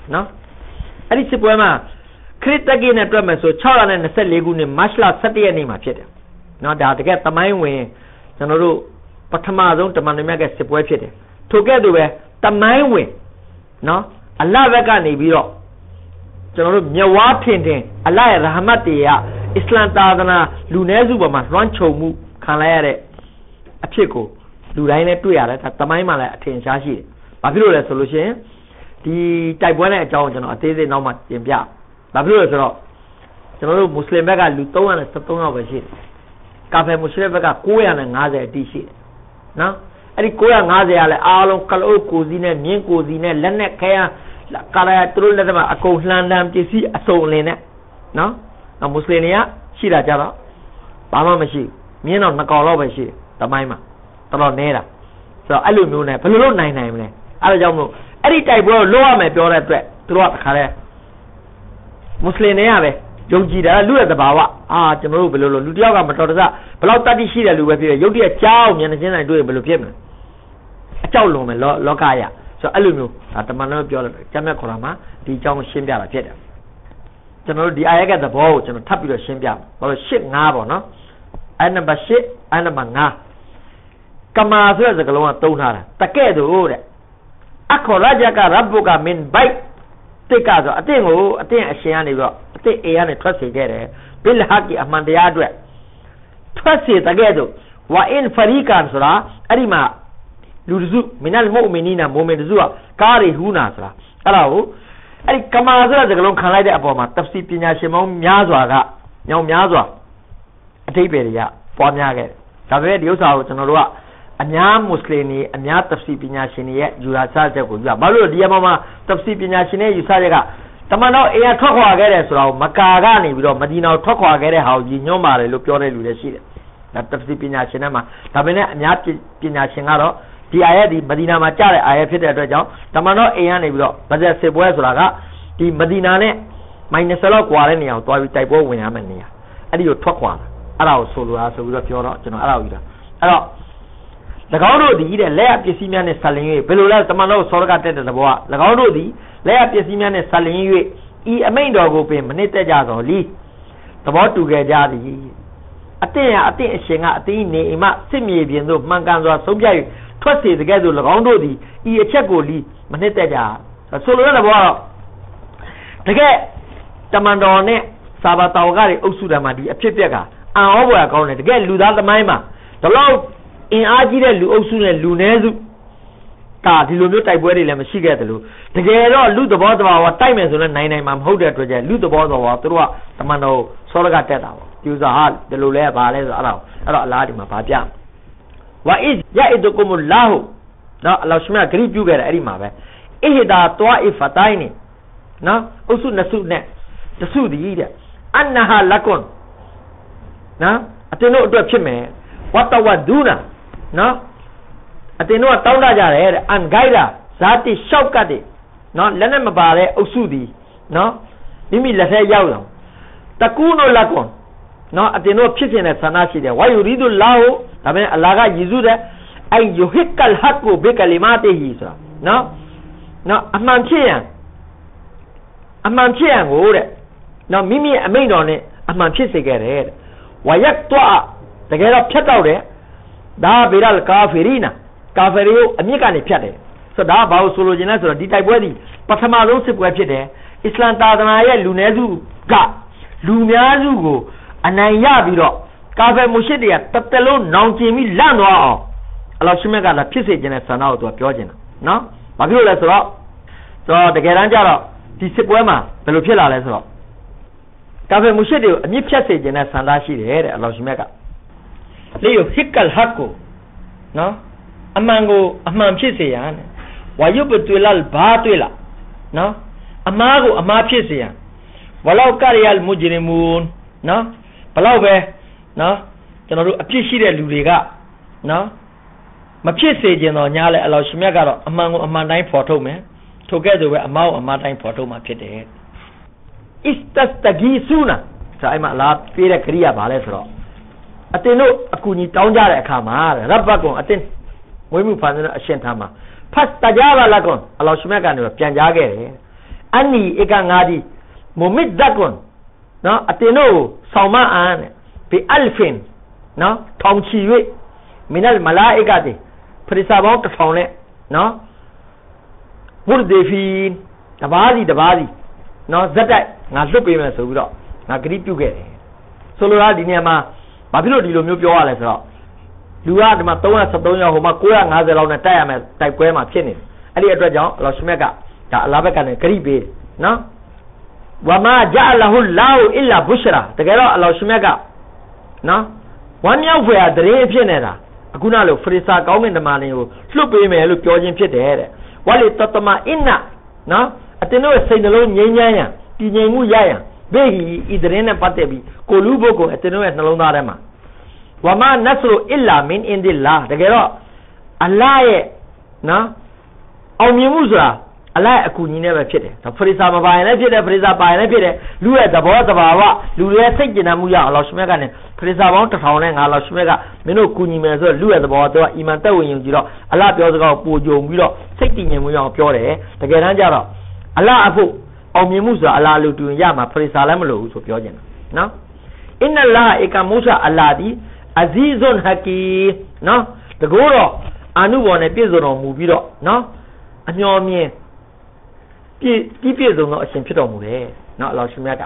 နော်အဲ့ဒီစစ်ပွဲမှာခရစ်တက္ကိနဲ့တွက်မယ်ဆို624ခုနှစ်မတ်လ17ရက်နေ့မှာဖြစ်တယ်နော်ဒါတကယ်သမိုင်းဝင်ကျွန်တော်တို့ပထမဆုံးတမန်တော်မြတ်ကစစ်ပွဲဖြစ်တယ်ထို့ကဲ့သို့ပဲသမိုင်းဝင်နော်အလ္လာဟ်ဘက်ကနေပြီးတော့ကျွန်တော်တို့မြဝါထင်အလ္လာဟ်ရဲ့ရဟမတ်တွေကအစ္စလာမ်သာသနာလူနည်းစုပေါ်မှာလွှမ်းခြုံမှုခံလိုက်ရတဲ့အဖြစ်ကိုလူတိုင်းလည်းတွေ့ရတယ်ဒါသမိုင်းမှာလည်းအထင်ရှားရှိတယ်ဘာဖြစ်လို့လဲဆိုလို့ရှိရင်ဒီတိုက်ပွဲနဲ့အကြောင်းကျွန်တော်အသေးစိတ်နောက်မှတင်ပြဘာဖြစ်လို့လဲဆိုတော့ကျွန်တော်တို့မွတ်စလင်ဘက်ကလူ313ယောက်ပဲရှိတယ်ကာဖယ်မွတ်စလင်ဘက်က950အတိရှိတယ်နော်အဲ့ဒီ950ကလည်းအားလုံးကလုတ်ကိုစီနဲ့မြင်းကိုစီနဲ့လက်နဲ့ခဲရကာရသူတို့လက်ထက်မှာအကုန်လှန်တမ်းပစ္စည်းအစုံအလင်နဲ့နော်မွတ်စလင်တွေကရှိတာကြတော့ဘာမှမရှိမြင်းတော့2ကောင်လောက်ပဲရှိတယ်တမိုင်းမှာတော်တော်နေတာဆိုတော့အဲ့လိုမျိုးနဲ့ဘယ်လိုလုပ်နိုင်မလဲအဲ့ဒါကြောင့်မို့အဲ့ဒီတိုက်ပွဲကိုလုပ်ရမယ်ပြောတဲ့အတွက်သူတို့ကခါလဲမွတ်စလင်တွေကပဲယုံကြည်တာလူရဲ့သဘာဝကျွန်တော်တို့ဘယ်လိုလုပ်လူတယောက်ကမတော်တဆဘယ်လောက်တတ်သိရှိတယ်လူပဲဖြစ်ဖြစ်ရုပ်တရက်ကြောက်မျက်နှာချင်းဆိုင်တွေ့ရင်ဘယ်လိုဖြစ်မလဲအကြောက်လွန်မယ်လောကရဆိုတော့အဲ့လိုမျိုးတမန်တော်ပြောတယ်ကျမ်းမြတ်ခေါ်တာမှာဒီအကြောင်းရှင်းပြတာဖြစ်တယ်ကျွန်တော်တို့ဒီအာယတ်ကသဘောကိုကျွန်တော်ထပ်ပြီးတော့ရှင်းပြဘာလို့8 5ပေါ့နော်အဲ့နံပါတ်8အဲ့နံပါတ်5ကမာဆိုတဲ့စကားလုံးကသုံးထားတာတကဲ့သို့တဲ့အခရဂျကရဘ္ဗုကမင်ဘိုက်တိတ်ကဆိုအတင်းကိုအတင်းအရှင်ကနေပြီးတော့အတင်းအေကနေထွက်စေခဲ့တယ်ဘိလဟကီအမှန်တရားအတွက်ထွက်စေတကဲ့သို့ဝါအင်ဖရီကန်ဆိုတာအဲ့ဒီမှာလူတစုမင်နလ်မုအမီနီနာမိုမင်တစုကကာရီဟူနာဆိုတာအဲ့ဒါကိုအဲ့ဒီကမာဆိုတဲ့စကားလုံးခံလိုက်တဲ့အပေါ်မှာတဖ်စီပညာရှင်ပေါင်းများစွာကညောင်များစွာအထိပ္ပယ်တွေကပွားများခဲ့တယ်ဒါပေမဲ့ဒီဥစ္စာကိုကျွန်တော်တို့ကအများမွတ်စလင်တွေအများတဖ်စီပညာရှင်တွေရဲ့ယူဆချက်ကိုယူတာဘာလို့ဒီအပေါ်မှာတဖ်စီပညာရှင်တွေယူဆချက်ကတမန်တော်အေရထွက်ခွာခဲ့တယ်ဆိုတာကိုမကာကနေပြီးတော့မဒီနာကိုထွက်ခွာခဲ့တဲ့ဟာကိုကြီးညွှန်းပါတယ်လို့ပြောတဲ့လူတွေရှိတယ်ဒါတဖ်စီပညာရှင်တွေမှာဒါပေမဲ့အများပညာရှင်ကတော့ဒီအာယတ်ဒီမဒီနာမှာကြားတဲ့အာယတ်ဖြစ်တဲ့အတွက်ကြောင့်တမန်တော်အေရကနေပြီးတော့ဗဇက်စစ်ပွဲဆိုတာကဒီမဒီနာနဲ့မိုင်20လောက်ကွာတဲ့နေရာကိုတွားပြီးတိုက်ပွဲဝင်ရမယ့်နေရာအဲ့ဒီကိုထွက်ခွာတာအဲ့ဒါကိုဆိုလိုတာဆိုပြီးတော့ပြောတော့ကျွန်တော်အဲ့ဒါကိုယူတာအဲ့တော့၎င်းတို့ဒီတဲ့လက်ရပစ္စည်းများနဲ့ဆက်လင်း၍ဘယ်လိုလဲတမန်တော်ဆောရကတက်တဲ့သဘောက၎င်းတို့ဒီလက်ရပစ္စည်းများနဲ့ဆက်လင်း၍ဤအမိန့်တော်ကိုပင်မနစ်သက်ကြသောလီသဘောတူခဲ့ကြသည်အတင်းအတင်းအရှင်ကအတင်းနေအိမ်မှစစ်မြေပြင်သို့မှန်ကန်စွာဆုံးဖြတ်၍ထွက်စေတကယ်ဆို၎င်းတို့သည်ဤအချက်ကိုလီမနစ်သက်ကြဆိုလိုတဲ့သဘောကတော့တကယ်တမန်တော်နဲ့စာဘာတော်ကတွေအုပ်စုတည်းမှာဒီအဖြစ်ပြက်ကအံ့ဩဖွယ်ကောင်းတယ်တကယ်လူသားသမိုင်းမှာဒီလောက်အင်အားကြီးတဲ့လူအုပ်စုနဲ့လူနည်းစုကဒီလိုမျိုးတိုက်ပွဲတွေလည်းမရှိခဲ့တယ်လို့တကယ်တော့လူသဘောတဘာဝတိုက်မယ်ဆိုလည်းနိုင်မှာမဟုတ်တဲ့အတွက်ကျလူသဘောတဘာဝသူတို့ကတမန်တော်ဆောရကတက်တာပေါ့ဒီဥစားဟာဒီလိုလဲပါလဲဆိုအဲ့တော့အလားဒီမှာဗာပြဝါအစ်ယာအီဒကုမူလာဟူနော်အလောရှမြတ်ဂရိပြုခဲ့တယ်အဲ့ဒီမှာပဲအဟီဒါတွာအီဖတိုင်းနေနော်အုပ်စုနှစ်စုနဲ့တစုတည်းတဲ့အန်နဟာလကွန်နော်အတင်းတို့အတွက်ဖြစ်မယ်ဝတ်တဝဒူနာနော်အတင်းတို့ကတောင်းတကြတယ်တဲ့အန်ဂိုင်ရာဇာတိရှောက်ကတ်တယ်နော်လက်နဲ့မပါတဲ့အုပ်စုဒီနော်မိမိလက်ထဲရောက်အောင်တကူနိုလကွန်နော်အတင်းတို့ဖြစ်ခြင်းနဲ့ဆန္ဒရှိတယ်ဝါယူရီဒူလာဟူဒါပေမဲ့အလ္လာဟ်ကရည်စူးတယ်အိုင်ယူဟစ်ကလ်ဟက်ကိုဘေကလီမာတီဟီဆိုတာနော်အမှန်ဖြစ်ရန်ကိုတဲ့နော်မိမိအမိန့်တော်နဲ့အမှန်ဖြစ်စေခဲ့တယ်တဲ့ဝါယက်တွာတကယ်တော့ဖြတ်တော့တယ်ဒါဗေရလ်ကာဖီရီနာကာဖီရီကိုအမြင့်ကနေဖြတ်တယ်ဆိုတော့ဒါဘာလို့ဆိုလိုချင်လဲဆိုတော့ဒီတိုက်ပွဲဒီပထမဆုံးစစ်ပွဲဖြစ်တယ်အစ္စလမ်သာသနာရဲ့လူနည်းစုကလူများစုကိုအနိုင်ရပြီးတော့ကာဖီမူရှစ်တွေကတသက်လုံးနောင်ကျင်ပြီးလန့်သွားအောင်အလောရှမြတ်ကလည်းဖြစ်စေခြင်းနဲ့ဆန္ဒကိုသူကပြောခြင်းတာနော်ဘာဖြစ်လို့လဲဆိုတော့တကယ်တမ်းကျတော့ဒီစစ်ပွဲမှာဘယ်လိုဖြစ်လာလဲဆိုတော့ကာဖီမူရှစ်တွေကိုအမြင့်ဖြတ်စေခြင်းနဲ့ဆန္ဒရှိတယ်တဲ့အလောရှမြတ်ကလေယိုဟစ်ကလ်ဟက်ကိုနော်အမှန်ကိုအမှန်ဖြစ်စေရန်ဝါယုဘတွေလ်ဘာတွေလာနော်အမားကိုအမားဖြစ်စေရန်ဝလောက်ကရီယလ်မူဂျရီမူန်နော်ဘလောက်ပဲနော်ကျွန်တော်တို့အပြစ်ရှိတဲ့လူတွေကနော်မဖြစ်စေခြင်းတော့ညားလဲအလောရှမြတ်ကတော့အမှန်ကိုအမှန်တိုင်းဖော်ထုတ်မယ်ထိုကဲ့သို့ပဲအမားကိုအမှားတိုင်းဖော်ထုတ်မှာဖြစ်တယ်အစ္စတစတဂီဆူနာဆိုအဲ့မှာအလားပြေးတဲ့ခရိယာပါလဲဆိုတော့အတင်းတို့အကူကြီးတောင်းကြတဲ့အခါမှာရဘတ်ကွန်အတင်းဝိမှုဖန်တဲ့အရှင်ထားမှာဖတ်တကြပါလားကွန်အလောရှမြတ်ကနေပြန်ကြားခဲ့တယ် Ani eka ngadi mumid dakun no atino sauma an bi alfin no thongchi yue minal malaikati prisa bang tathong ne no murdefi tabadi no zatai nga lup pe me so bi do nga gri pyu keတယ်ဆိုလိုတာဒီနေရာမှာဘာဖြစ်လို့ဒီလိုမျိုးပြောရလဲဆိုတော့လူကဒီမှာ373ရောက်ဟိုမှာ950လောက်နဲ့တိုက်ရမယ်တိုက်ပွဲမှာဖြစ်နေတယ်အဲ့ဒီအတွက်ကြောင့်အလောရှမြတ်ကဒါအလားဘက်ကနေဂရိပေးနော်ဝမာဂျာလဟူလာဟူအီလာဘူရှရာတကယ်တော့အလောရှမြတ်ကနော်ဝမ်းမြောက်ဖွယ်တရေဖြစ်နေတာအခုနလိုဖရီစာကောင်းကင်တမန်တွေကိုလွတ်ပေးမယ်လို့ပြောခြင်းဖြစ်တယ်တဲ့ဝါလီတတမအင်နာနော်အတင်းတို့စိတ်နှလုံးငြိမ်းချမ်းရန်တည်ငြိမ်မှုရရန်ဘေဟီဤတရင်နဲ့ပတ်သက်ပြီးကိုလူဘုတ်ကိုအတင်းတို့ရဲ့နှလုံးသားထဲမှာဝမာနဆရူအီလာမင်အင်ဒီလာတကယ်တော့အလ္လာဟ်ရဲ့နော်အောင်မြင်မှုဆိုတာအလ္လာဟ်အကူအညီနဲ့ပဲဖြစ်တယ်ဒါဖရီစာမပိုင်လည်းဖြစ်တယ်ဖရီစာပိုင်လည်းဖြစ်တယ်လူရဲ့သဘောတဘာဝလူရဲ့စိတ်ကျဉ်းမှုရအောင်လောရှမြတ်ကနဲ့ဖရီစာပေါင်း1000နဲ့ငါလောရှမြတ်ကမင်းတို့ကူညီမယ်ဆိုတော့လူရဲ့သဘောတော့အီမန်တက်ဝင်ယုံကြည်တော့အလ္လာဟ်ပြောစကားကိုပို့ကြုံပြီးတော့စိတ်တည်ငြိမ်မှုရအောင်ပြောတယ်တကယ်တမ်းကျတော့အလ္လာဟ်အဖို့အောင်မြင်မှုဆိုတာအလ္လာဟ်လူတူရင်ရမှာဖရီစာလည်းမလို့ဘူးဆိုပြောခြင်းနော်အင်နလာဟ်အကမုဆာအလ္လာဟ်ဒီအဇီဇွန်ဟကီနော်တကောတော့အာနုဘော်နဲ့ပြည့်စုံတော်မူပြီးတော့နော်အမျှော်မြင်ပြည့်စုံသောအရှင်ဖြစ်တော်မူတယ်နော်အလောရှမြတ်က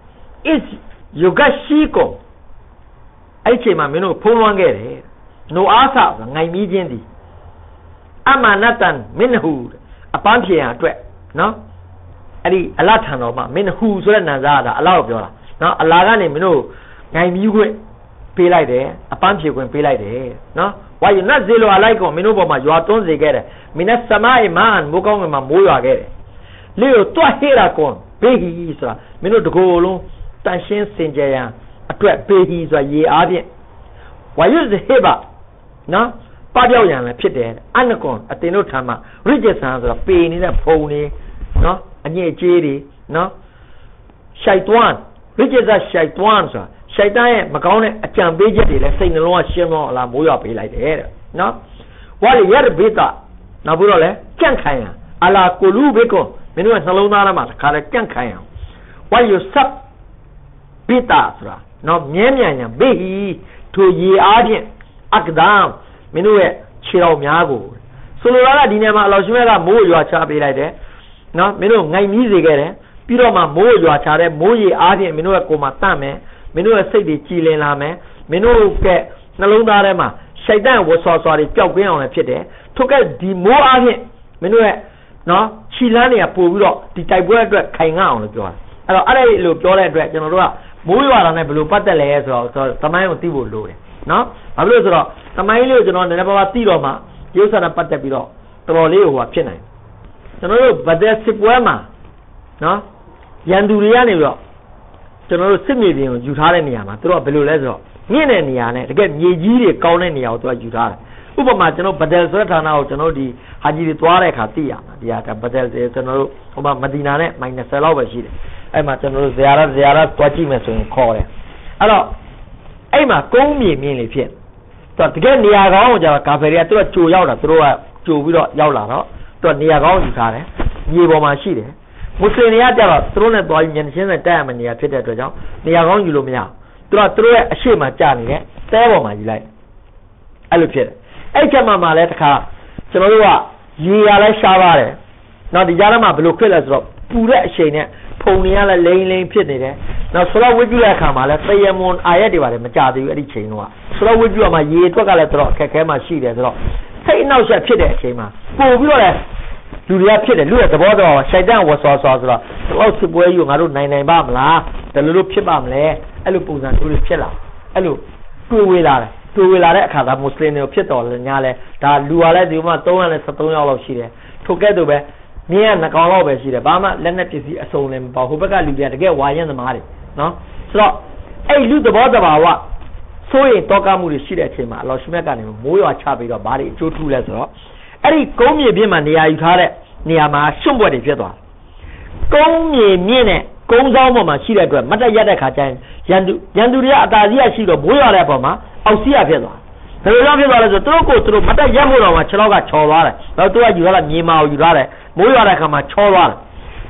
is yogashi ကိုအဲ့ချိန်မှာမင်းတို့ဖုံးလွှမ်းခဲ့တယ်နိုအားဆငိုင်မီးခြင်းသည်အမာနတန်မင်းဟူအပန်းဖြေရအတွက်နော်အဲ့ဒီအလတ်ထံတော်မှာမင်းဟူဆိုတဲ့နာဇာတာအလောကိုပြောတာနော်အလာကနေမင်းတို့ငိုင်မီးခွင့်ပေးလိုက်တယ်အပန်းဖြေခွင့်ပေးလိုက်တယ်နော်ဝါယနဇီလိုအလိုက်ကိုမင်းတို့ပေါ်မှာရွာသွန်းစေခဲ့တယ်မင်းနဲ့စမိုင်းမန်မိုးကောင်းကမှာမိုးရွာခဲ့တယ်လေကိုတွတ်ဟေရာကွန်ဘေဟီဆိုတာမင်းတို့တကိုယ်လုံးတန်ရှင်းစင်ကြယ်ရန်အတွက်ဘေဟီဆိုတာရေအားဖြင့်ဝါယုဇဟေဘနော်ပပြောက်ရန်လည်းဖြစ်တယ်အနကွန်အတင်တို့ထမ်းမှာရိဂျဆန်ဆိုတာပေနေတဲ့ဖုံနေနော်အညစ်အကြေးတွေနော်ရှိုက်တွန်းရိဂျဆာရှိုက်တွန်းဆိုတာရှိုက်တန်းရဲ့မကောင်းတဲ့အကြံပေးချက်တွေလည်းစိတ်နှလုံးကရှင်းတော့အလားမိုးရွာပေးလိုက်တယ်တဲ့နော်ဝါလီရဘေတာနောက်ပြီးတော့လည်းကြန့်ခိုင်ရန်အလာကိုလူဘေကွန်မင်းတို့နှလုံးသားထဲမှာတခါတည်းကြန့်ခိုင်အောင်ဝါယုဆပ်ပိတာဆိုတာနော်မြဲမြံရန်ဘေဟီထိုရေအားဖြင့်အကဒမ်မင်းတို့ရဲ့ခြေတော်များကိုဆိုလိုတာကဒီနေရာမှာအလောရှမြတ်ကမိုးရွာချပေးလိုက်တယ်နော်မင်းတို့ငိုင်မြည်စေခဲ့တယ်ပြီးတော့မှမိုးရွာချတဲ့မိုးရေအားဖြင့်မင်းတို့ရဲ့ကိုယ်မှာတန့်မယ်မင်းတို့ရဲ့စိတ်တွေကြည်လင်လာမယ်မင်းတို့ရဲ့နှလုံးသားထဲမှာရှိုက်တန့်ဝဆောဆွာတွေပျောက်ကင်းအောင်လည်းဖြစ်တယ်ထို့ကဲ့ဒီမိုးအားဖြင့်မင်းတို့ရဲ့နော်ခြိလန်းတွေကပို့ပြီးတော့ဒီတိုက်ပွဲအတွက်ခိုင်ငှအောင်လို့ပြောတာအဲ့လိုပြောတဲ့အတွက်ကျွန်တော်တို့ကမိုးရွာတာနဲ့ဘယ်လိုပတ်သက်လဲဆိုတော့သမိုင်းကိုသိဖို့လိုတယ်နော်ဘာဖြစ်လို့ဆိုတော့သမိုင်းလေးကိုကျွန်တော်နည်းနည်းပါးပါးသိတော့မှရုပ်ဆန္ဒပတ်သက်ပြီးတော့တော်တော်လေးဟိုဟာဖြစ်နိုင်ကျွန်တော်တို့ဗဒက်စစ်ပွဲမှာနော်ရန်သူတွေကနေပြီးတော့ကျွန်တော်တို့စစ်မြေပြင်ကိုယူထားတဲ့နေရာမှာသူတို့ကဘယ်လိုလဲဆိုတော့မြင့်တဲ့နေရာနဲ့တကယ်မြေကြီးတွေကောင်းတဲ့နေရာကိုသူကယူထားတယ်ဥပမာကျွန်တော်ဗဒယ်ဆိုတဲ့ဌာနကိုကျွန်တော်ဒီဟာကြီးတွေသွားတဲ့အခါသိရမှာဒီဟာဗဒယ်ကျွန်တော်တို့ဟိုမှာမဒီနာနဲ့မိုင်20လောက်ပဲရှိတယ်အဲ့မှာကျွန်တော်တို့ဇယာရတွားကြည့်မယ်ဆိုရင်ခေါ်တယ်အဲ့တော့အဲ့မှာကုန်းမြေမြင့်လေဖြစ်သူတကယ်နေရာကောင်းကိုကြာကာဖယ်တွေကသူကကြိုရောက်တာသူတို့ကကြိုပြီးတော့ရောက်လာတော့သူကနေရာကောင်းယူထားတယ်မြေပေါ်မှာရှိတယ်မွတ်စလင်တွေကကြတော့သူတို့နဲ့တွားညင်ချင်းနဲ့တက်ရမယ့်နေရာဖြစ်တဲ့အတွက်ကြောင့်နေရာကောင်းယူလို့မရသူကသူတို့ရဲ့အရှိမကြာနေတဲ့တဲပေါ်မှာယူလိုက်အဲ့လိုဖြစ်တယ်အဲ့ချက်မှလည်းတခါကျွန်တော်တို့ကရေရလဲရှားပါတယ်နောက်ဒီကြားထဲမှာဘယ်လိုဖြစ်လဲဆိုတော့ပူတဲ့အချိန်နဲ့ဖုံနေရလဲလိမ့်ဖြစ်နေတယ်နောက်ဆိုတော့ဝိပြုတဲ့အခါမှာလဲသေယမွန်အာရက်တွေပါတယ်မကြသေးဘူးအဲ့ဒီချိန်တော့ဆိုတော့ဝိပြုမှာရေအတွက်ကလည်းတော်အခက်ခဲမှရှိတယ်ဆိုတော့စိတ်အနှောက်အယှက်ဖြစ်တဲ့အချိန်မှာပို့ပြီးတော့လဲလူတွေကဖြစ်တယ်လူရဲ့သဘောတော်ရှိုက်တန့်ဝဆောဆိုတော့ဒီလောက်စစ်ပွဲကြီးကိုငါတို့နိုင်ပါမလားဒါလိုဖြစ်ပါမလဲအဲ့လိုပုံစံတွေဖြစ်လာအဲ့လိုတွေးဝေးလာတယ်တွေ့ဝေလာတဲ့အခါသာမွတ်စလင်တွေဖြစ်တော်လဲညာလဲဒါလူကလည်းဒီမှာ373ယောက်လောက်ရှိတယ်ထိုကဲ့သို့ပဲမြင်းကနှကောင်လောက်ပဲရှိတယ်ဘာမှလက်နဲ့ပစ္စည်းအစုံလည်းမပေါ့ဟိုဘက်ကလူတွေကတကယ်ဝါရင်သမားတွေနော်ဆိုတော့အဲ့လူသဘောတဘာဝဆိုရင်တောကမှုတွေရှိတဲ့အချိန်မှာအလောရှမြတ်ကနေမိုးရွာချပြီးတော့ဘာတွေအကျိုးထူးလဲဆိုတော့အဲ့ဒီကုန်းမြေပြင်းမှာနေရာယူထားတဲ့နေရာမှာရှုံ့ပွဲတွေဖြစ်သွားကုန်းမြေမြင့်နဲ့ကုန်းဆောင်ပေါ်မှာရှိတဲ့အတွက်မတ်တက်ရက်တဲ့ခါကျရင်ရန်သူတွေကအသာစီးရရှိတော့မိုးရွာတဲ့ပေါ်မှာအောက်စီးရဖြစ်သွားဘယ်လိုကြောင့်ဖြစ်သွားလဲဆိုတော့သူတို့မတ်တက်ရက်ဖို့တော့မှ6လောက်ကချော်သွားတယ်နောက်သူကယူထားတာမြေမာကိုယူထားတယ်မိုးရွာတဲ့ခါမှာချော်သွားတယ်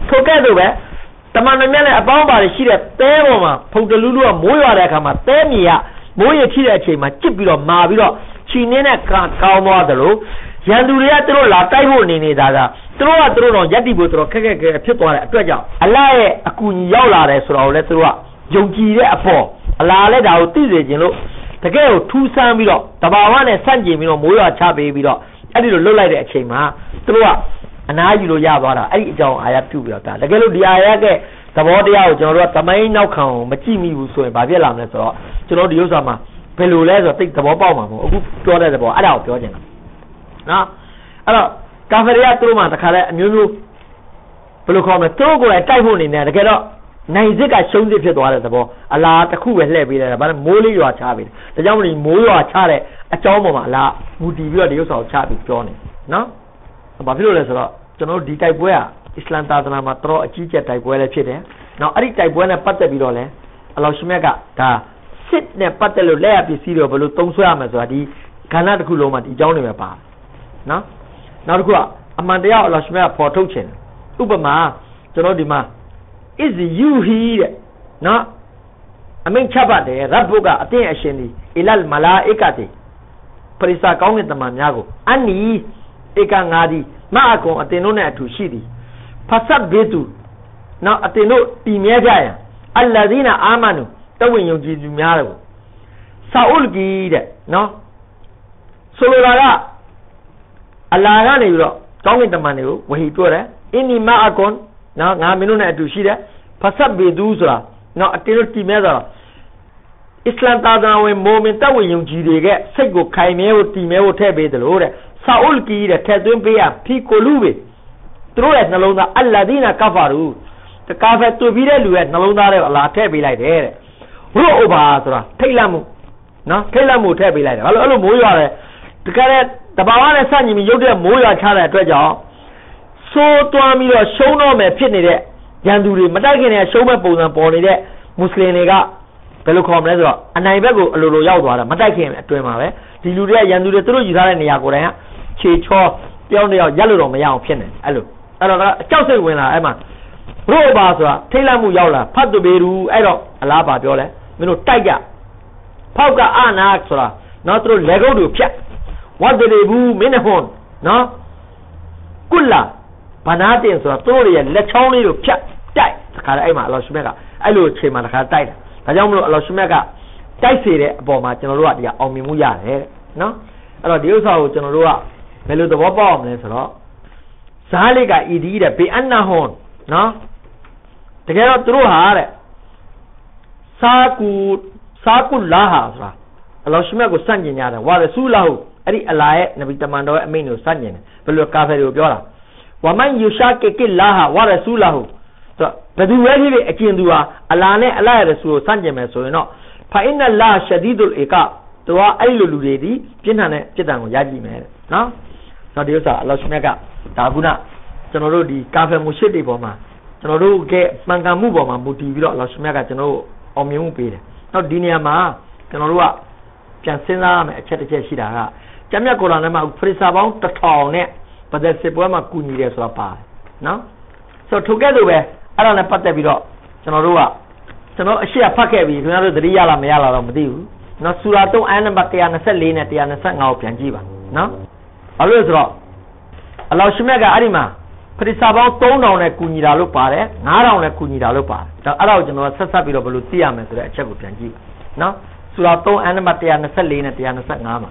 ထိုကဲ့သို့ပဲတမန်တော်မြတ်နဲ့အပေါင်းပါတွေရှိတဲ့တဲပေါ်မှာဖုန်တလူးလူကမိုးရွာတဲ့အခါမှာတဲမြေကမိုးရေထိတဲ့အချိန်မှာကြစ်ပြီးတော့မာပြီးတော့ခြိနှင်းနဲ့ကောင်းသွားတယ်လို့ရန်သူတွေကသူတို့လာတိုက်ဖို့နေနေတာကသူတို့တော့ယက်တိဖို့သူတို့ခက်ဖြစ်သွားတဲ့အတွက်ကြောင့်အလ္လာဟ်ရဲ့အကူအညီရောက်လာတယ်ဆိုတော့လည်းသူတို့ကယုံကြည်တဲ့အဖို့အလားလည်းဒါကိုသိစေခြင်းလို့တကယ်ကိုထူးဆန်းပြီးတော့တဘာဝနဲ့ဆန့်ကျင်ပြီးတော့မိုးရွာချပေးပြီးတော့အဲ့ဒီလိုလှုပ်လိုက်တဲ့အချိန်မှာသူတို့ကအနားယူလို့ရသွားတာအဲ့ဒီအကြောင်းအာရပြုပြီးတော့တကယ်လို့ဒီအာရရဲ့သဘောတရားကိုကျွန်တော်တို့ကသမိုင်းနောက်ခံမကြည့်မိဘူးဆိုရင်ဘာဖြစ်လာမလဲဆိုတော့ကျွန်တော်ဒီဥစ္စာမှာဘယ်လိုလဲဆိုတော့သိသဘောပေါက်မှာမဟုတ်အခုပြောတဲ့သဘောအဲ့ဒါကိုပြောချင်တာနော်အဲ့တော့ကာဖရီကသူတို့မှတခါတည်းအမျိုးမျိုးဘယ်လိုခေါ်မလဲသူတို့ကိုယ်တိုင်တိုက်ဖို့နေနေတကယ်တော့နိုင်စစ်ကရှုံးစစ်ဖြစ်သွားတဲ့သဘောအလားတစ်ခုပဲလှည့်ပေးတယ်ဗါလဲမိုးလေးရွာချပေးတယ်ဒါကြောင့်မလို့မိုးရွာချတဲ့အကြောင်းပေါ်မှာအလားမူတည်ပြီးတော့ဒီဥစ္စာကိုချပြီးပြောနေနော်ဘာဖြစ်လို့လဲဆိုတော့ကျွန်တော်တို့ဒီတိုက်ပွဲကအစ္စလမ်သာသနာမှာတော်အကြီးကျယ်တိုက်ပွဲလည်းဖြစ်တယ်နောက်အဲ့ဒီတိုက်ပွဲနဲ့ပတ်သက်ပြီးတော့လဲအလောရှမြတ်ကဒါစစ်နဲ့ပတ်သက်လို့လက်ရပစ္စည်းတွေဘယ်လိုသုံးဆွဲရမလဲဆိုတာဒီခန္ဓာတစ်ခုလုံးမှာဒီအကြောင်းတွေပဲပါနော်နောက်တစ်ခုကအမှန်တရားအလောရှမြတ်ကပေါ်ထုတ်ခြင်းဥပမာကျွန်တော်ဒီမှာ is you he တဲ့နော်အမင်းချပတ်တယ်ရတ်ဘုကအတင်းအရှင်ဒီအီလလ်မလာအီကာတီပရိသကောင်းတဲ့တမန်များကိုအန်နီဧကငါဒီမအကွန်အတင်းတို့နဲ့အတူရှိသည်ဖဆတ်ဘေတူနော်အတင်းတို့တည်မြဲကြရန်အလ္လာဒီနာအာမနူတဝင်ယုံကြည်သူများတယ်ဆာအုလ်ကီတဲ့နော်ဆိုလိုတာကအလ္လာကနေပြီးတော့ကောင်းကင်တမန်တွေကိုဝဟီပြောတယ်အင်းနီမအကွန်နော်ငါမင်းတို့နဲ့အတူရှိတယ်ဖဆတ်ဘေတူဆိုတာနော်အတင်းတို့တည်မြဲဆိုတာအစ္စလမ်သာသနာဝင်မိုမင်တဝင်ယုံကြည်တွေကစိတ်ကိုခိုင်မြဲဖို့တည်မြဲဖို့ထည့်ပေးတယ်လို့တဲ့ဆာအုလ်ကီတဲ့ထည့်သွင်းပေးရဖီကိုလူပဲသူတို့ရဲ့နှလုံးသားအလ္လာဒီနာကဖာရူတကာဖက်တူပြီးတဲ့လူရဲ့နှလုံးသားတွေကိုအလာထည့်ပေးလိုက်တယ်တဲ့ရုပ်ဥပါဆိုတာထိတ်လန့်မှုနော်ထိတ်လန့်မှုထည့်ပေးလိုက်တယ်ဘာလို့အဲ့လိုမိုးရွာတယ်တကယ်တဘာဝနဲ့ဆန့်ကျင်ပြီးရုပ်တဲ့မိုးရွာချတဲ့အတွက်ကြောင့်ဆိုးတွားပြီးတော့ရှုံးတော့မယ်ဖြစ်နေတဲ့ရန်သူတွေမတိုက်ခင်နဲ့ရှုံးမဲ့ပုံစံပေါ်နေတဲ့မွတ်စလင်တွေကဘယ်လိုခေါ်မလဲဆိုတော့အနိုင်ဘက်ကိုအလိုလိုရောက်သွားတာမတိုက်ခင်အတွင်းမှာပဲဒီလူတွေကရန်သူတွေသူတို့ယူထားတဲ့နေရာကိုယ်တိုင်ကခြေချောတယောက်တစ်ယောက်ရက်လို့တော့မရအောင်ဖြစ်နေအဲ့တော့အကြောက်စိတ်ဝင်လာအဲ့မှာရိုးပါဆိုတာထိတ်လန့်မှုရောက်လာဖတ်တူပေရူအဲ့တော့အလားပါပြောလဲမင်းတို့တိုက်ကြဖောက်ကအာနာဆိုတာနော်သူတို့လက်ကုပ်တွေဖြတ်ဝတ်တွေဘူးမင်းနဲ့ဟွန်နော်ကုလာဘာနာတင်ဆိုတာသူတို့ရဲ့လက်ချောင်းလေးကိုဖြတ်တိုက်တခါအဲ့မှာအလောရှုမြတ်ကအဲ့လိုချိန်မှာတခါတိုက်တာဒါကြောင့်မလို့အလောရှုမြတ်ကတိုက်စေတဲ့အပေါ်မှာကျွန်တော်တို့ကဒီအောင်မြင်မှုရတယ်နော်အဲ့တော့ဒီဥစ္စာကိုကျွန်တော်တို့ကဘယ်လိုသဘောပေါက်အောင်လဲဆိုတော့ဇာလိကအီဒီတဲ့ဘေအန်နာဟွန်နော်တကယ်တော့သူတို့ဟာတဲ့စာကူလာဟာဆိုတာအလောရှမြတ်ကိုစန့်ကျင်ကြတယ်ဝါရဆူလာဟုအဲ့ဒီအလာရဲ့နဗီတမန်တော်ရဲ့အမိန့်ကိုစန့်ကျင်တယ်ဘယ်လိုကာဖီတွေကိုပြောတာဝမန်ယူရှာကကိလာဟာဝါရဆူလာဟုဆိုဘယ်သူပဲဖြစ်ဖြစ်အကျဉ်သူဟာအလာနဲ့အလာရဲ့ရဆူကိုစန့်ကျင်မယ်ဆိုရင်တော့ဖာအင်နလာရှဒီဒူလ်အီကာသူကအဲ့လိုလူတွေဒီပြင်းထန်တဲ့ပြစ်ဒဏ်ကိုရကြည့်မယ်နော်ဆိုတော့ဒီဥစ္စာအလောရှမြတ်ကဒါကုနာကျွန်တော်တို့ဒီကာဖီမူရှစ်တွေပေါ်မှာကျွန်တော်တို့ကမှန်ကန်မှုပေါ်မှာမူတည်ပြီးတော့အလောရှမြတ်ကကျွန်တော်တို့အောင်မြင်မှုပေးတယ်နောက်ဒီနေရာမှာကျွန်တော်တို့ကပြန်စဉ်းစားရမယ်အချက်တစ်ချက်ရှိတာကကျမ်းမြတ်ကုရ်အာန်ထဲမှာဖရိစာပေါင်း1000နဲ့ဗဒ်စစ်ပွဲမှာကူညီတယ်ဆိုတာပါတယ်နော်ဆိုတော့ထိုကဲ့သို့ပဲအဲ့ဒါနဲ့ပတ်သက်ပြီးတော့ကျွန်တော်အရှိရဖတ်ခဲ့ပြီးခင်ဗျားတို့သတိရလားမရလားတော့မသိဘူးနော်ဆူရာ3အာယတ်နံပါတ်124နဲ့125ကိုပြန်ကြည့်ပါနော်ဘာလို့လဲဆိုတော့အလောရှမြတ်ကအဲ့ဒီမှာပရိသတ်ပေါင်း3000နဲ့ကူညီတာလို့ပါတယ်9000နဲ့ကူညီတာလို့ပါတယ်ဒါအဲ့ဒါကိုကျွန်တော်ဆက်ဆက်ပြီးတော့ဘယ်လိုသိရမလဲဆိုတဲ့အချက်ကိုပြန်ကြည့်ပါနော်ဆူရာ3အာယတ်နံပါတ်124နဲ့125မှာ